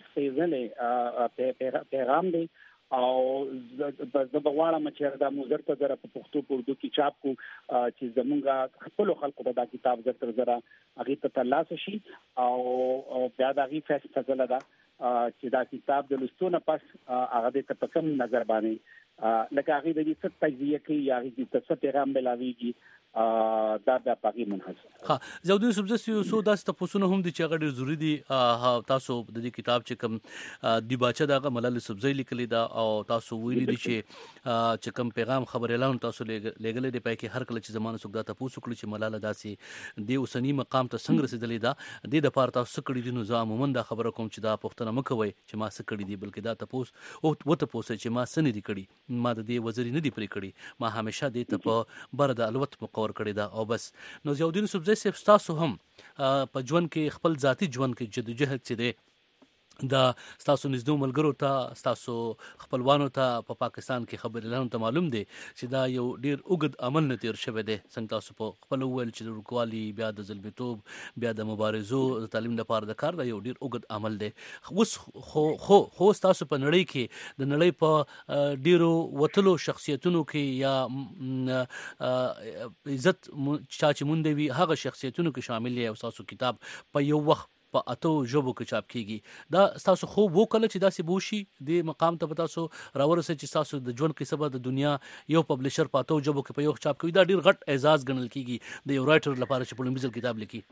سپیشل پیغام دی او د بغواړه چې دا مزر ته در په پښتو اردو کې چاپ کو چې زموږ خپل خلکو ته دا کتاب زر تر زره هغه ته ترلاسه شي او بیا دا غي فیصله ده چې دا کتاب د لستونه پس هغه د تپکم نظر باندې لکه هغه د دې څه تجزیه کوي یا هغه د څه پیغام ملاويږي دا د پاګي منحصر ها زودین سبزسي سو داس تاسو نه هم دي چې هغه ضروری دي تاسو د دې کتاب چې کوم دی باچا دغه ملال سبزي لیکلي دا او تاسو ویلي دي چې چې کوم پیغام خبر اعلان تاسو لګلې دی پای کې هر کله چې زمانه سګدا تاسو کړی چې ملال داسي دی اوسنی مقام ته څنګه رسیدلې دا د د پاره تاسو کړی دي نو زه عموما دا خبره کوم چې دا پښتنه مکوي چې ما څه کړی دي بلکې دا تاسو او وته پوسه چې ما سن دي کړی ما د دې وزیر نه دی پرې کړی ما همیشه دې ته په بر د الوت مقور کړی دا او بس نو زیاودین سبزی صاحب تاسو هم په ژوند کې خپل ذاتی ژوند کې جدوجہد چې دی دا تاسو نږدې ملګرو ته تاسو خپلوانو ته په پا پاکستان کې خبر اعلان ته معلوم دی چې دا یو ډیر اوږد عمل نه تیر شوی دی څنګه تاسو په خپل ول چې ورکوالي بیا د ظلمتوب بیا د مبارزو د تعلیم لپاره د کار دا یو ډیر اوږد عمل دی اوس خو خو خو تاسو په نړۍ کې د نړۍ په ډیرو وتلو شخصیتونو کې یا عزت چا چې مونږ دی هغه شخصیتونو کې شامل دی او تاسو کتاب په یو وخت په اتو ژبو کې چاپ کیږي. دا تاسو خو وو کله چې داسې بوشي د مقام ته تاسو راورسه چې تاسو د ژوند کې سبا د دنیا یو پبلشر په اتو ژبو کې په یو چاپ کوي، دا ډیر غټ اعزاز ګڼل کیږي د یو رائټر لپاره چې په لومړي ځل کتاب لیکي.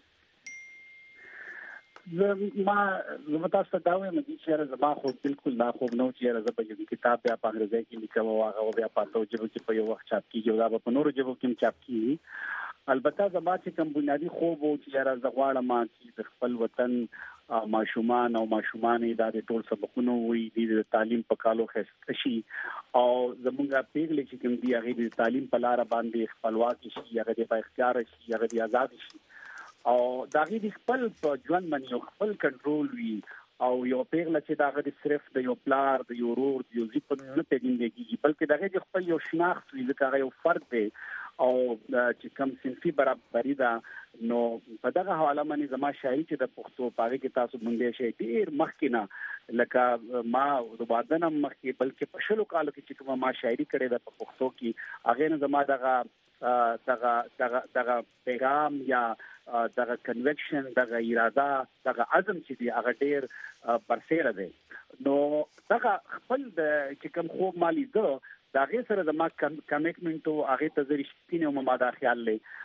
ما زما تاسو ته دا وایم چې زما خو بالکل نا خوب نو چې زه په دې کتاب بیا په انګریزي کې لیکم او هغه بیا په اتو ژبو کې په یو وخت چاپ کیږي او دا په نورو ژبو کې چاپ کیږي. البته زما چې کوم بنیادی خوب او چې زه غواړم چې د خپل وطن ماشومان او ماشومانې دا د ټول سبقونو وي د تعلیم په کالو خسته شي او زمونږه پیغلې چې کوم دی هغه د تعلیم په لار باندې خپلواکي شي، هغه د اختیار شي، هغه د آزاد شي او دا غي د خپل په ژوند باندې خپل کنټرول وي او یو پیغله چې دا غي صرف د یو پلار د یو ورور د یو ځپ نه پیژندګي بلکې دا غي خپل یو شناخت وي ځکه یو فرد دی او چې کوم صنفي برابرۍ ده. نو په دغه حواله باندې زما شاعري چې د پښتو پاره کې تاسو مونږ شي ډیر مخکینه لکه ما د بادنه مخکې بلکې په شلو کالو کې چې کوم ما شاعري کړې ده په پښتو کې هغه نه زما دغه دغه دغه دغه پیغام یا دغه کنویکشن دغه اراده دغه عزم چې دی هغه ډیر برسېره دی. نو دغه خپل د چې کوم خوب مالي ده دا غي سره د ما کمیټمنټ او هغه ته زریشتینه او ماده خیال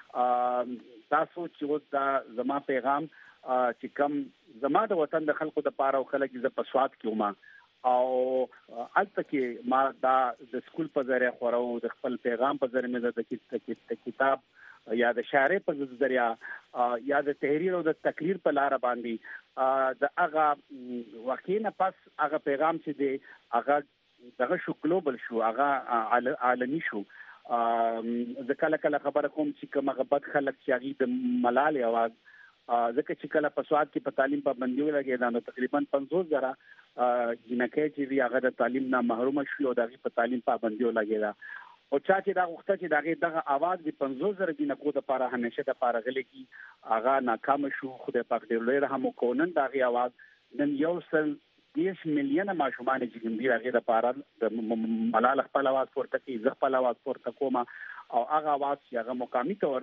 لې تاسو چې دا زما پیغام چې کوم زما د وطن د خلکو د پاره او خلک ز په سواد کې ومه او البته کې ما دا د سکول په ذریعہ خورو د خپل پیغام په ذریعہ مې د کتاب یا د شاعرۍ په ذریعہ یا د تحریر او د تقریر په لار باندې د هغه واقعینه پس هغه پیغام چې دی هغه دغه شو ګلوبل شو، هغه عالمي شو. ځکه کله کله خبره کوم چې کوم غبط خلک چې هغه د ملالې आवाज ځکه چې کله په سواد کې په تعلیم پابندي ولګېده نو تقریبا پنځوس زره جنکې چې هغه د تعلیم نه محروم شو او دغه په تعلیم پابندي ولګېده او چا چې دا وخت چې دغه دغه आवाज د پنځوس زره جنکو د لپاره همیشه د لپاره غلې کی هغه ناکام شو. خدای پاک دې لوی رحم وکونن دغه आवाज نن یو سل دیش میلیونه ماشومان چې کوم دی هغه د پاره د ملال خپل आवाज پورته کوي، زه خپل आवाज پورته کوم او هغه आवाज چې هغه مقامي تور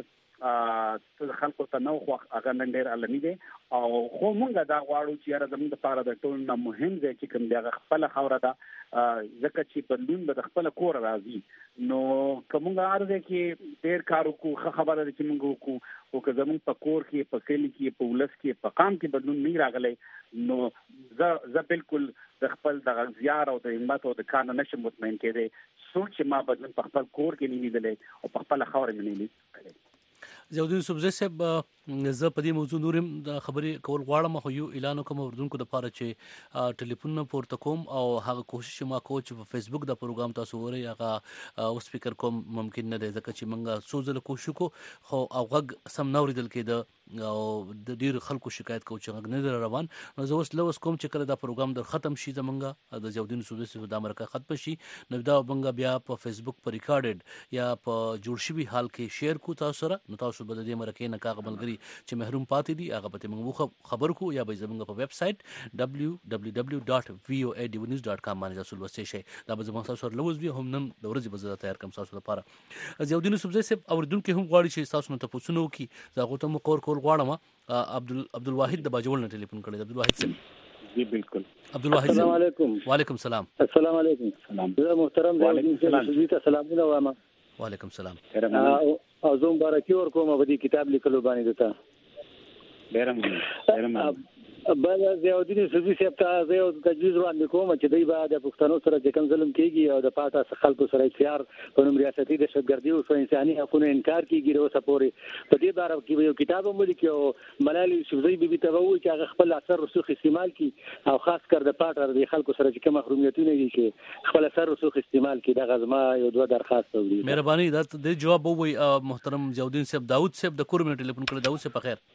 ا خلکو ته نو خو هغه نن ډیر علمي دي او خو مونږ دا غواړو چې زموږ د پاره د ټول نه مهم دی چې کوم دی هغه خپل خوره ده ځکه چې په لون د خپل کور راځي. نو کومه ارزه کې ډیر کارو کو خبره ده چې موږ کو او که زموږ په کور کې په کلی کې په ولس کې په قام کې بدلون نه راغلی نو زه زه بالکل د خپل د غزيار او د همت او د کار نشم مطمئن کېدی سوچ ما بدلون په خپل کور کې نه لیدلې او په خپل خوره نه لیدلې. زیاودین صوبزی صاحب زه په دې موضوع نورم د خبرې کول غواړم خو یو اعلان کوم اردوونکو د پاره چې ټلیفون پورته کوم او هغه کوشش ما کوم چې په فیسبوک د پروګرام تاسو وري هغه او سپیکر کوم ممکن نه دی ځکه چې موږ سوزل کوشش کو خو او غږ سم نوریدل کېده او د ډیر خلکو شکایت کو چې غږ نه روان. نو زه اوس لوس کوم چې کله دا پروګرام در ختم شي زمونږ د زیاودین صوبزی صاحب د امریکا ختم شي نو دا موږ بیا په فیسبوک پر ریکارډډ یا په جوړ شوی حال کې شیر کو تاسو سره. نو تاسو به د دې مرکه نه کاغه ملګری چې محروم پاتې دي هغه به موږ خبر کو یا به زموږ په ویب سټ دبليو دبليو دبليو ډاټ وی او اي ډي نیوز ډاټ کام باندې تاسو ولوستئ شئ. دا به زموږ تاسو سره لوز وی هم نن د ورځې بزره تیار کوم تاسو لپاره. زیاودین صوبزی صاحب اوردونکو هم غواړي چې تاسو ته پوښتنه وکړي زه ته مو کور کول غواړم. عبد عبد الواحد د باجوړ نه ټلیفون کړی. عبد الواحد صاحب جی بالکل. عبد الواحد السلام علیکم. وعلیکم السلام. السلام علیکم. سلام. محترم زیاودین صوبزی ته سلامونه وایم. وعلیکم السلام. او زه مبارکي ورکوم په دې کتاب لیکلو باندې دته. ډیرم ډیرم بل زیاودین صوبزی صاحب ته زه یو تجویز وړاندې کوم چې دوی به د پښتنو سره چې کوم ظلم کیږي او د پاټا خلکو سره اختیار په نوم ریاستي دهشتګردي او انساني حقوقو انکار کیږي او سپوري په دې باره کې یو کتاب هم لیکي او ملالي صوبزی بیبي ته وایي چې هغه خپل اثر رسوخ استعمال کړي او خاص کر د پاټا د خلکو سره چې کوم محرومیتونه دي چې خپل اثر رسوخ استعمال کړي. دا غزما یو دوه درخواست وي. مهرباني دا د جواب وایي محترم زیاودین صاحب. داوود صاحب د کور مې ټلیفون کړ. داوود صاحب بخیر.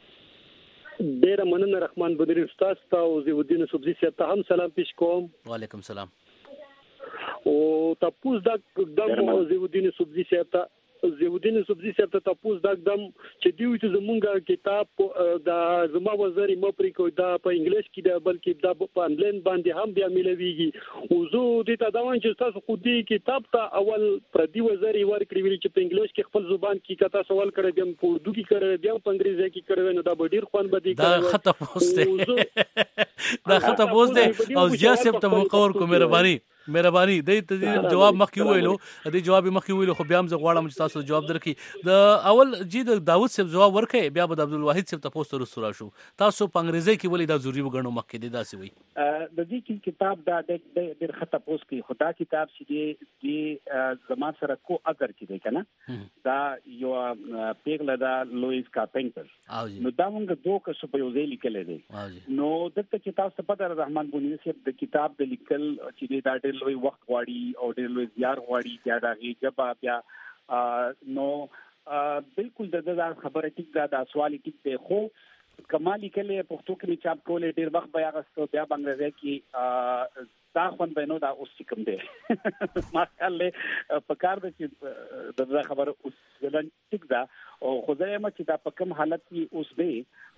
ډیره مننه رحمان بدری استاد ته او زیاودین صوبزی صاحب ته هم سلام پیش کوم. وعلیکم السلام. او تاسو دا د زیاودین صوبزی صاحب ته زیودین سبزی صاحب ته تاسو دا دم چې دیو چې زمونږ کتاب دا زما وزاري مپری کو دا په انګلیش کې دا بلکې دا په انلاین باندې هم بیا ملويږي او زه دې ته دا وایم چې تاسو خو دې کتاب ته اول پردي وزاري ورکړي ویل چې په انګلیش کې خپل زبان کې کته سوال کړی بیا په اردو کې کړی بیا په انګریزي کې کړی نو دا به ډیر خوان بدی دا خطه پوسټ دا خطه پوسټ او زیاسب ته مقور کو مهرباني مهرباني د جواب مخکې ویلو د جواب مخکې ویلو خو بیا هم زه غواړم چې تاسو جواب درکړي د اول جی د داوود صاحب جواب ورکړي بیا به د عبدالواحد صاحب ته پوسټ رسول شو تاسو په انګریزي کې ولې دا ضروري وګڼو مخکې د داسې وي د دې کتاب دا د د خطه پوسټ کې خدا کتاب چې دی زما سره کو اگر کې دی کنه دا یو پیغله دا لوئیس کارپنټر نو دا موږ دوه کس په یو ځای لیکل دي نو دغه کتاب څخه په رحمان بونی صاحب د کتاب د لیکل چې دا لوی وخت غواړي او ډېر لوی زیار غواړي بیا دا غي جبا بیا نو بالکل د دې خبره ټیک دا د سوال ټیک دی خو کمالي کله پښتو کې چاپ کولې ډېر وخت بیا غوښتو بیا بنگلاديش کې دا خون بینو دا اوس کوم دی ما کله په کار د چې د خبره اوس ولن ټیک دا او خدای ما چې دا په کوم حالت کې اوس دی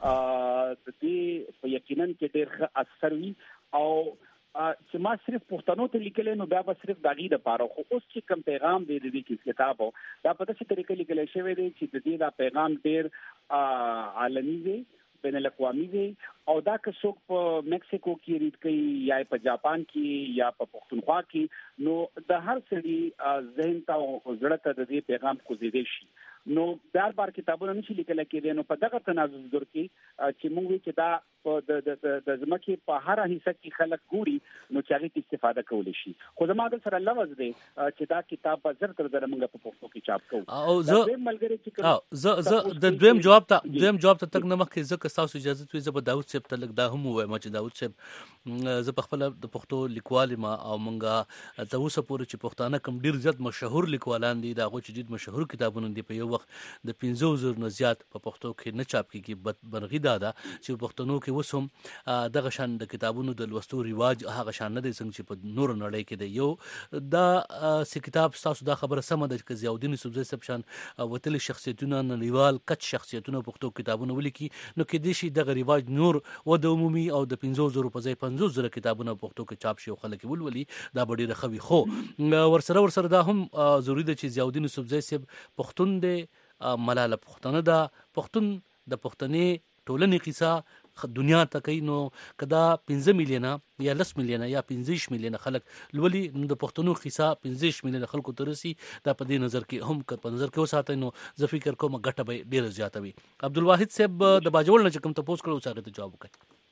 د دې په یقینا کې ډېر اثر وی او چې ما صرف پښتنو ته لیکل نو بیا به صرف داغي د پاره خو اوس چې کوم پیغام دی د دې کتابو دا په داسې طریقې لیکل شوی دی چې د دې دا پیغام ډېر عالمي دی بین الاقوامي دی او دا که څوک په میکسیکو کې ریډ کوي یا په جاپان کې یا په پښتونخوا کې نو د هر سړي ذهن ته او زړه ته د دې پیغام کوزیدي شي نو بار بار کتابونه نشي لیکل کېدي نو په دغه تنازل دور کې چې موږ چې دا د د د ځمکې په هر حصہ کې خلک ګوري نو چې هغه استفاده کولی شي خو زما د سره لوز دی چې دا کتاب په زر تر زر موږ په پښتو کې چاپ کوو او زه ملګری چې او زه زه د دویم جواب ته دویم جواب ته تک نمخ کې زکه تاسو اجازه وي زه به داوود صاحب ته لګ دا هم وایم چې داوود صاحب زه په خپل د پښتو لیکوال ما او مونږه ته اوسه پورې چې پښتانه کوم ډیر زیات مشهور لیکوالان دي دا غو چې ډیر مشهور کتابونه دي په یو وخت د پنځو زره نه زیات په پښتو کې نه چاپ کیږي بنغي دادا چې پښتنو کې وسوم دغه شان د کتابونو د لوستو ریواج هغه شان نه دي څنګه چې په نور نړۍ کې دی یو دا سی کتاب تاسو دا خبره سم ده چې زیاودین سبزی سب شان وتل شخصیتونه نړیوال کچ شخصیتونه پښتو کتابونه ولیکي نو کې دي شي دغه ریواج نور و د عمومي او د پنځو زره په ځای پنځوس زره کتابونه پښتو کې چاپ شي او خلک ولولي دا ډېر خوي خو ورسره ورسره دا هم ضروری ده چې زیاودین سبزی سب پښتون دی ملاله پښتنه دا پښتون د پښتنې ټولنې قصه دنیا ته کوي نو کدا پنځه میلیونه یا لس میلیونه یا پنځه میلیونه خلک لولي نو د پښتنو قصه پنځه میلیونه خلکو ترسي دا په دې نظر کې هم په نظر کې وساتای نو زه فکر کوم غټه به ډیره زیاته وي عبدالواحد صاحب د باجوړ نه کوم تاسو کړو څنګه ته جواب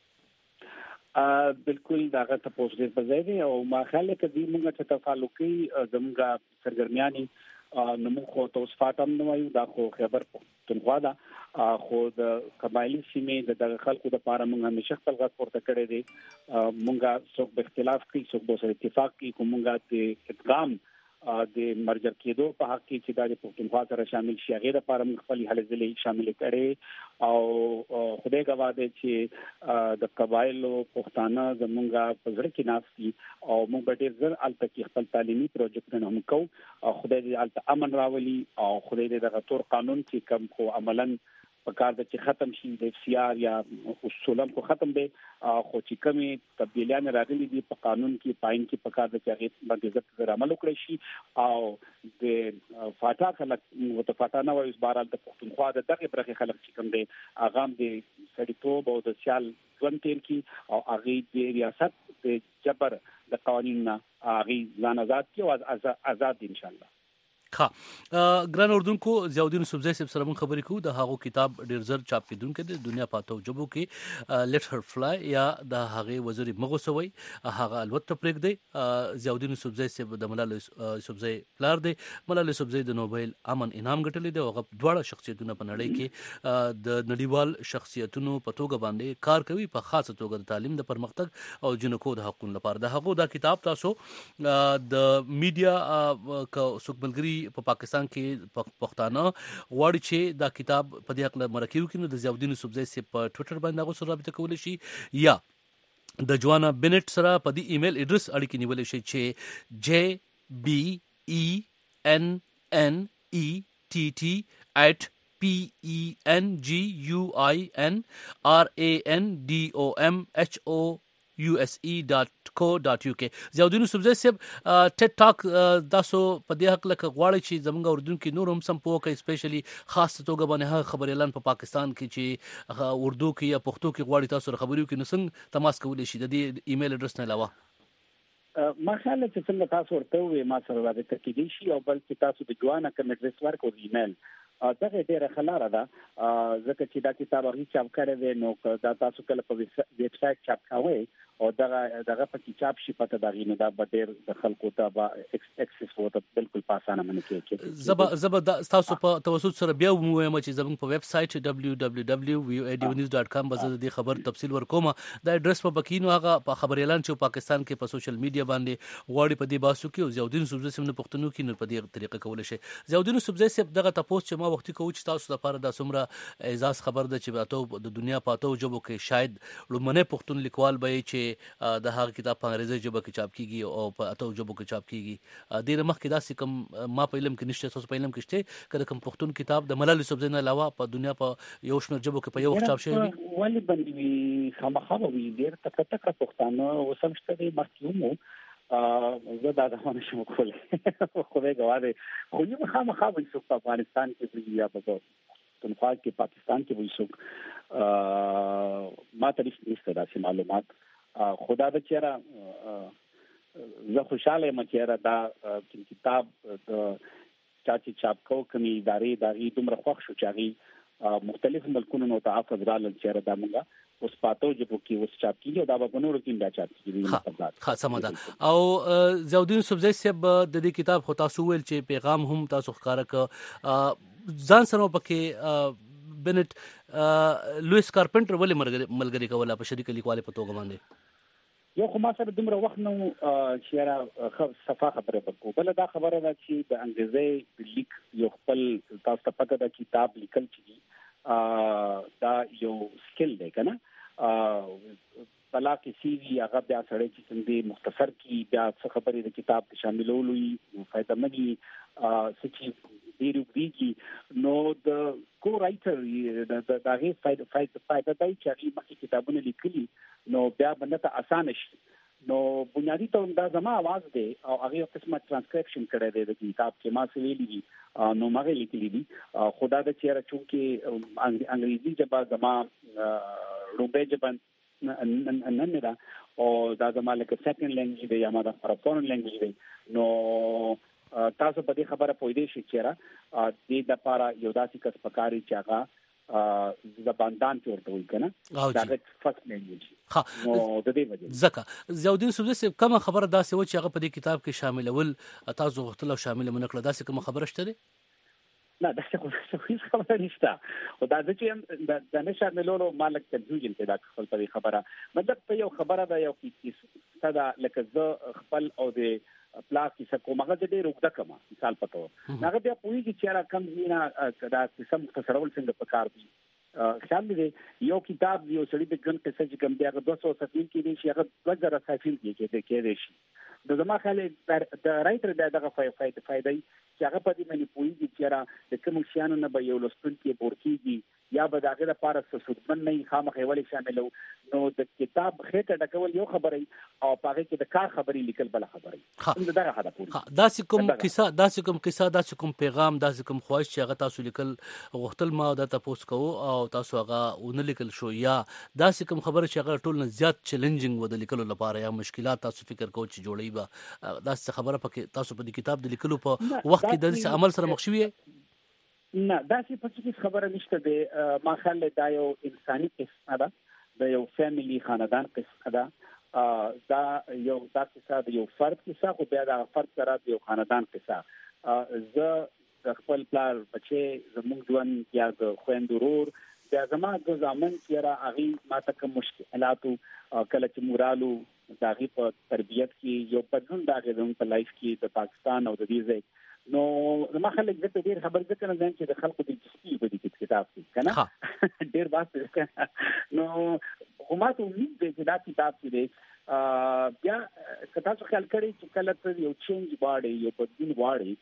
وکړي ا بالکل داغه تاسو ډیر په ځای دی او ما خیال کې دې موږ ته تعلقي زموږه سرګرمیاني نو موږ تاسو فاطم نو یو دا خو خبر پښتونخوا دا خو د قبایلی سیمې د خلکو د لپاره موږ همیشه خپل غږ پورته کړی دی موږ څوک په اختلاف کې څوک په سره اتفاق کې کومه د ادغام د مرجر کېدو په حق کې چې د پښتونخوا سره شامل شي هغه د لپاره موږ خپل هلې ځلې شامل کړي او خدای غواړي دی چې د قبایلو پښتانه زمونږه په ځړ کې ناشتي او موږ ډېر ځل الته کې خپل تعلیمي پروژیکټونه هم کوو او خدای دې الته امن راولي او خدای دې دغه تور قانون چې کوم خو عملاً په کار د چې ختم شي د اف سی آر یا اصولم کو ختم دی خو چې کومي تبدیلیان راغلي دي په قانون کې پاین کې په کار د چې هغه باندې ځکه عمل وکړي شي او د فاټا خلک وته فاټا نه وایي بهرال د پښتونخوا د دغه برخه خلک چې کوم دي هغه د سړیتوب او د سیال ژوند تیر کی او هغه د ریاست د جبر د قوانینو هغه ځان آزاد کی او آزاد ان شاء الله ها ګران اردوونکو زیاودین سبزی صاحب سره مون خبرې کوو د هغو کتاب ډیر زر چاپ کیدونکو د دنیا پاتو جبو کې لیټ هر فلای یا د هغه وزیر مغوسوي هغه البته پرېګ دی زیاودین سبزی صاحب د ملاله سبزی پلار دی ملاله سبزی د نوبل امن انعام ګټلی دی هغه دواړه شخصیتونه په نړۍ کې د نړیوال شخصیتونو په توګه باندې کار کوي په خاصه توګه د تعلیم د پرمختګ او جنکو د حقوقو لپاره د هغه دا کتاب تاسو د میډیا کا سوکملګری په پاکستان کې پښتانه غواړي چې دا کتاب په دې حق مرکیو کې نو د زیاودین سبزی سره په ټوئیټر باندې هغه سره رابطه کول شي یا د جوانا بنټ سره په دې ایمیل ایډریس اړیکې نیول شي چې جی بی ای ان ان ای T T at p e n g u i n r a n d o m h o u s e dot co dot u k. زیاودین سبزی صاحب ټیک ټاک تاسو په دې حق لکه غواړئ چې زموږ اردو کې نور هم سم پوه کوي، سپیشلی خاص توګه باندې هغه خبري اعلان په پاکستان کې چې اردو کې یا پښتو کې غواړي تاسو خبري وکړي، نو څنګه تماس کولی شي د دې ایمیل اډرس نه علاوه؟ ما خیال چې څنګه تاسو ورته وې ما سره رابطه کېدی شي، او بلکې تاسو د جوانا کوم اډرس ورکو ایمیل دغه ډیره خلاره ده، ځکه چې دا کتاب هغه چاپ کړی دی، نو دا تاسو کله په ویب سټ چاپ کوئ او دغه دغه په کتاب شي پته دغه نه دا به ډیر د خلکو ته به اکسس وته بالکل په اسانه باندې کې زب زب تاسو په توسط سره بیا وایم چې زموږ په ویب سټ دبليو دبليو دبليو وی او ای ډي نیوز ډاټ کام باندې د خبر تفصیل ورکوم. دا اډرس په بکینو هغه په خبر اعلان چې پاکستان کې په سوشل میډیا باندې غواړي په دې باسو کې او زیاودین سبزی سم نه پښتنو کې نو په دې طریقه کول شي. زیاودین سبزی سم دغه تاسو چې ما وختي کوم چې تاسو لپاره د سمره اعزاز خبر ده چې په د دنیا پاتو جبو کې شاید لمنه پښتون لیکوال به چې د هغه کتاب په انګریزي ژبه کې چاپ کیږي او په اتو ژبو کې چاپ کیږي. د مخ کې داسې کوم ما په علم کې نشته، تاسو په علم کې شته کله کوم پښتون کتاب د ملال سبزی نه علاوه په دنیا په یو شمېر ژبو کې په یو چاپ شوی وي؟ ولی باندې خامخا وي ډیر تک تک پښتانه وسمشته دي مخکومو زه دا د هونه شم کولای خو به غواړي خو یو خامخا وي چې په افغانستان کې وي یا په تنخوا کې پاکستان کې وي څوک ما ته نشته داسې معلومات. خدا د چیرې زه خوشاله یم چې دا کتاب د چاچی چاپ کو کمی ادارې داغي دومره خوښ شو چې هغه مختلف ملکونو نو تعهد رال چیرې دا موږ اوس پاتو چې په اوس چاپ کیږي دا به نورو کې بیا چاپ کیږي. خاصه ده. او زیاودین سبزی صاحب د دې کتاب خو تاسو ویل چې پیغام هم تاسو ښکارا ک ځان سره پکې بنټ لوئس کارپنټر ولې ملګری کوله په شریک لیکواله په توګه باندې؟ یو خو ما سره دومره وخت نو چې را صفه خبره وکړو، بل دا خبره ده چې د انګریزي لیک یو خپل تاسو ته پته ده کتاب لیکل چې دا یو سکل دی کنه بلا کې سی وی هغه بیا سره چې څنګه مختصر کی بیا څه خبرې د کتاب شاملولو یو فائدہ مګي سچې ډیرو دیږي نو د کو رائټر د دغه فائدہ فائدہ فائدہ دای چې هغه مخکې کتابونه لیکلي نو بیا باندې ته اسانه شي. نو بنیادی ته دا زما आवाज دی او هغه قسمه ترانسکرپشن کړی دی د کتاب کې ما څه ویلي دي نو ما لیکلي دي. خدا د چیرې چونکه انګریزي ژبه زما روبه ژبه نن نه او دا زما لکه سیکنډ لینګویج دی یا ما دا فرقون لینګویج دی نو تاسو په دې خبره پوه دی شئ چې را دې د لپاره یو داسې کس پکاري چې هغه زباندان ورته وي کنه دا د فرست لینګویج ها نو د دې وجه ځکه زیاودین سبزی صاحب کوم خبره داسې و چې هغه په دې کتاب کې شاملول تاسو غوښتل او شامل منکړه داسې کوم خبره شته؟ نه دا څه هیڅ خبره نشته او دا چې د نه شاملولو مالک کنفیوژن پیدا خپل په خبره مطلب په یو خبره دا یو کې صدا لکه زه خپل او د پلاس کې څه کومه د ډېر وګړه کما مثال پتو هغه بیا پوری چې چیرې کم نه دا قسم مختصرول څنګه پکار دي خیال دې یو کتاب یو سړي د ګن قصه چې کوم بیا دوه سوه سفیر کې دي چې هغه دوه زره صفحې کې کې کې دي شي د زما خیال د رائټر دغه فائدې فائدې چې هغه په دې باندې پوری چې چیرې د کوم شیانو نه به یو لستون کې ورکیږي یا به داغه لپاره څه سودمن نه خامخې ولې شاملو نو د کتاب خېټه ډکول یو خبره او پاره کې د کار خبرې لیکل بل خبره هم دغه هدا پوری داسې کوم قصه داسې کوم قصه داسې کوم پیغام داسې کوم خواهش چې هغه تاسو لیکل غوښتل ما د تاسو کوو او تاسو هغه ون لیکل شو یا داسې کوم خبره چې هغه ټول نه زیات چیلنجینګ ود لیکلو لپاره یا مشکلات تاسو فکر کوئ چې جوړی به داسې خبره پکې تاسو په دې کتاب د لیکلو په وخت کې د عمل سره مخ شوی؟ نه دا چې په څه خبره نشته دی ما خیال دا یو انساني قصه ده د یو فیملی خاندان قصه ده دا یو دا قصه د یو فرد قصه خو بیا د فرد سره د یو خاندان قصه زه د خپل پلار بچي زموږ ژوند یا د خويند ورور بیا زما د ځامن چې را اغي ماته کوم مشکلاتو کله چې مورالو داغي په تربيت کې یو بدلون داغه زموږ په لایف کې د پاکستان او د دې ځای نو زما خلک دې ډېر خبر ځکه نه ځان چې د خلکو د جسمي په دې کتاب کې کنه ډېر باسه نو کومه ته امید دې چې دا کتاب کې بیا کله څه خیال کړی چې کله ته یو چینج واړی یو بدلون واړی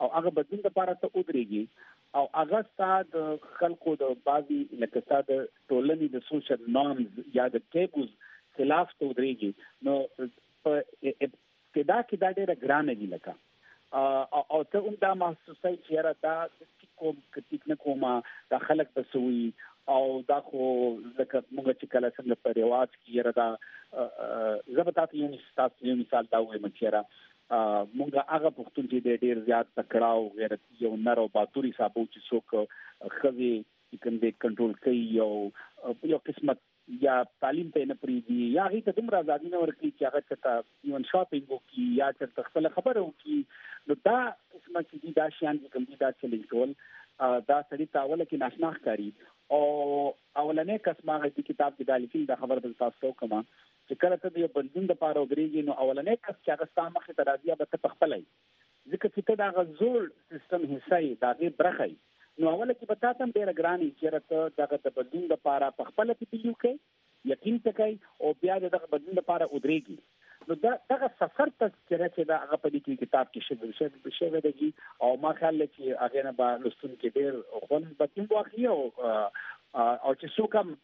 او هغه بدلون لپاره ته ودرېږي او هغه ستاسو د خلکو د بازي لکه ستاسو د ټولنې د سوشل نورمز یا د ټیبوز خلاف ته ودرېږي نو په ابتدا کې دا ډېره ګرانه دي لکه او ته هم دا محسوسه چې را دا کوم کټیک نه کومه دا خلک بسوي او دا خو لکه موږ چې کله څنګه په رواج کې را دا زبطات یو مثال مثال دا وایي چې را موږ هغه پښتون چې ډېر زیات تکړه او غیرتي او نر او باتوري صاحب چې څوک خزي کوم دې کنټرول کوي او یو قسمت یا تعلیم ته نه پریږي یا هغه ته دومره ازادي نه ورکړي چې هغه ته ایون شاپینګ وکړي یا چې خپل خبره وکړي نو دا قسمه چې دا شیان کوم دي دا چیلنج کول دا سړي تاوله کې ناشنا ښکاري او اولنې قسمه د کتاب کې د لیکل د خبر د تاسو کومه چې کله ته د بدلون لپاره وګرځي نو اولنې قسم چې هغه ستاسو مخې ته راځي به ته خپلای ځکه چې ته دا غزول سیستم حصہ دا غي برخه نو اوله کې پتا تم ډېر ګراني چې راته دغه د بدلون لپاره په خپل پیلو کې یقین تکای او بیا دغه بدلون لپاره ودرېږي نو دا دغه سفر ته چې دا هغه په دې کتاب کې شوی شوی شوی دی او ما خیال چې هغه نه به لستون کې ډېر خون بتیم واخلي او او چې څوک هم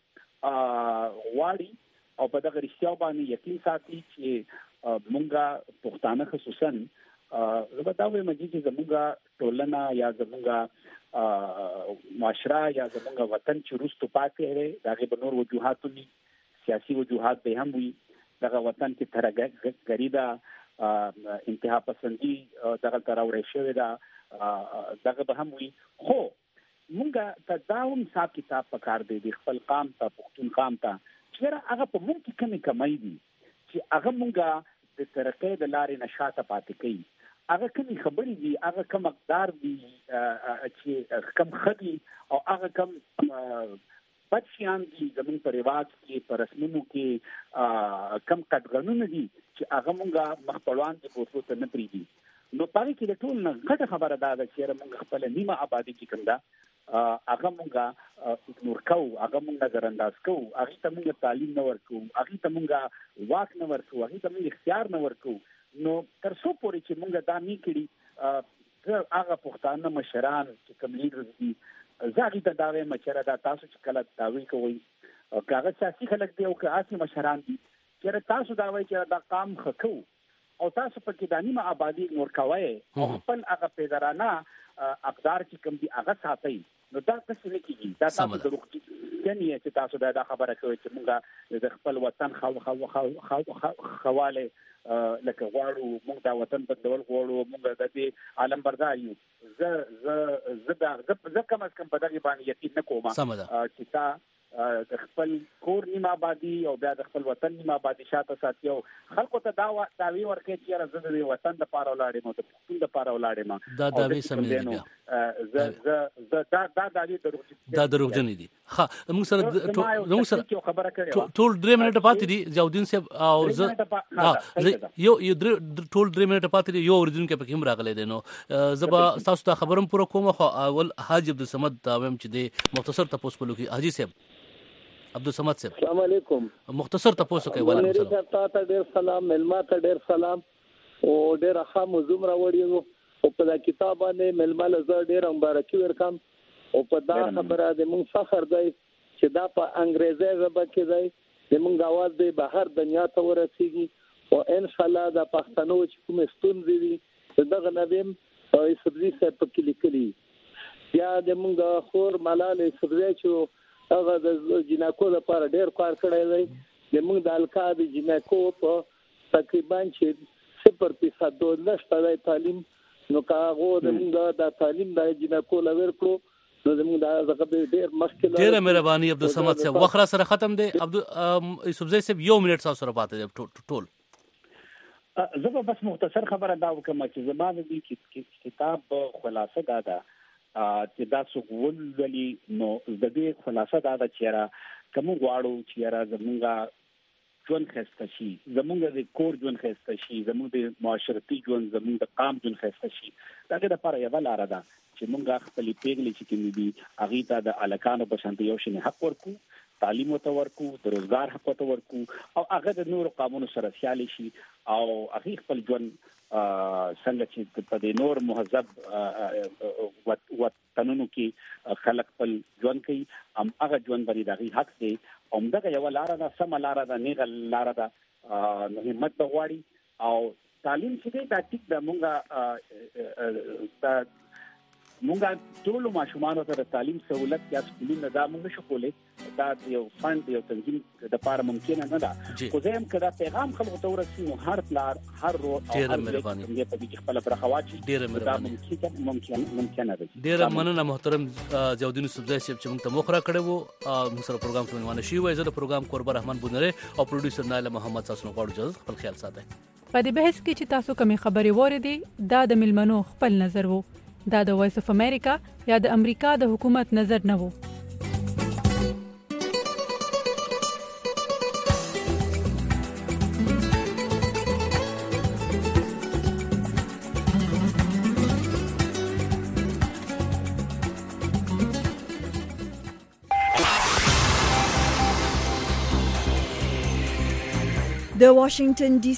واړي او په دغه رښتیا باندې یقین ساتي چې مونږه پښتانه خصوصا زه به دا وایم چې زمونږه ټولنه یا زمونږه معاشره یا زمونږ وطن چې روستو پاتې دی دغه به نور وجوهاتو سیاسي وجوهات به هم وي دغه وطن کې ترهګري ده انتها پسندي دغه تراوړې شوې ده دغه به هم وي خو مونږه ته دا هم حساب کتاب پکار دی د خپل قام ته پښتون قام ته چې هغه په مونږ کې کمی کمی دي چې هغه مونږه د ترقۍ د لارې نشاته پاتې کوي هغه کومي خبرې دي هغه کوم مقدار دي چې کم خدي او هغه کم بچیان دي زموږ په رواج کې په رسمونو کې کم قدغنونه دي چې هغه مونږه مخپلوان دي په څه نه پریږي نو پاره کې د ټول نه غټه خبره ده چې مونږ خپل نیمه آبادی کې کوم ده هغه مونږه اګنور کوو هغه مونږ نظر انداز کوو هغه ته مونږ تعلیم نه ورکو هغه ته مونږ واک نه ورکو هغه ته مونږ اختیار نه ورکو نو تر څو پورې چې مونږ دا نه کړی هغه پښتانه مشران چې کوم لیډرز دي زاغی ته دا وایم چې دا تاسو چې کله داوی کوي او هغه سیاسي خلک دی او که آسي مشران دي چې تاسو دا وایي چې دا قام خکو او تاسو په کې د نیمه آبادی نور کوي او خپل هغه پیدرانه اقدار چې کوم دي هغه ساتي نو دا څه نه کیږي دا تاسو د روغتي کني چې تاسو دا خبره کوي چې موږ د خپل وطن خو خو خواله لکه غواړو موږ دا وطن بدلول غواړو موږ د دې عالم بردار یو ز ز زدا ز کم از کم په دغه باندې یقین نه کوم چې تا د خپل کور نیمه آبادی او بیا د خپل وطن نیمه آبادی شاته ساتي او خلکو ته دا داوی ورکړي چې راځي د وطن د پاره ولاړې مو د پښتون د پاره ولاړې ما دا داوی سم نه دي ز ز دا دا داوی دروغ دا دروغجن دي ها موږ سره موږ سره خبره کړې ټول درې منټه پاتې دي جاودین صاحب او ز یو یو ټول درې منټه پاتې دي یو ورځین کې پکې هم راغلي دي نو زبا تاسو ته خبرم پوره کوم خو اول حاج عبد الصمد دا ویم چې د مختصر تاسو په لوکي حاجی صاحب عبد الصمد صاحب السلام علیکم مختصر تاسو کوي وعلیکم السلام ته ډیر سلام ملما ته ډیر سلام او ډیر ښه موضوع راوړیو او په دا کتاب باندې ملما له ډیر مبارکي ورکم او په دا خبره د مون فخر دی چې دا په انګریزي ژبه کې دی د مونږ اواز د بهر دنیا ته ورسیږي او ان شاء الله د پښتنو چې کوم ستونزې دي دغه نبیم او سبزی سره په کې لیکلي یا د مونږ خور ملاله سبزی چې هغه د جنکو لپاره ډېر کار کړی دی د موږ د الکا د جنکو په تقریبا چې صفر فیصد نشته دی تعلیم نو که هغه د موږ د تعلیم د جنکو لور کړو نو زموږ دا زغه ډېر مشکل ډېر مهرباني عبد الصمد صاحب وخره سره ختم دی عبد یوسف صاحب یو منټ سره پاتې دی ټول زه بس مختصر خبره دا وکم چې زمانه دې کتاب خلاصه دا ده چې دا څو ولولي نو د دې خلاصه دا ده چې را کوم غواړو چې را زمونږه ژوند خسته شي زمونږ د کور ژوند خسته شي زمونږ د معاشرتي ژوند زمونږ د قام ژوند خسته شي دا د لپاره یو لار ده چې مونږه خپل پیغلې چې کوم دي هغه ته د الکانو په شان یو شنه حق ورکو تعلیم ته ورکو د روزګار حق ته ورکو او هغه د نور قانونو سره سیالي شي او هغه خپل ژوند څنګه چې په دې نور مهذب وطنونو کې خلک خپل ژوند کوي هم هغه ژوند باندې دغه حق دی او دغه یو لار ده سم لار ده نه لار ده نو همت غواړي او تعلیم چې دا ټیک د مونږه د مونږه ټول ماشومان ته د تعلیم سہولت یا سکولونو دا مونږ شو کولای دا یو فند یو تنظیم د پاره ممکن نه ده خو زه هم کدا پیغام خلکو ته ورسې نو هر پلار هر رو ډیره مهرباني دې په دې خپل برخواچی ډیره مهرباني ممکن ممکن ممکن ده ډیره مننه محترم جوادین صبزی صاحب چې موږ ته مخره کړو موږ سره پروګرام کې روانه شي وای زه د پروګرام کوربه رحمان بونره او پروډوسر نایله محمد تاسو غواړم اجازه خپل خیال ساتئ په دې بحث کې چې تاسو کومې خبرې وریدي دا د ملمنو خپل نظر وو دا د وایس اف امریکا یا د امریکا د حکومت نظر نه وو د واشنگټن ډي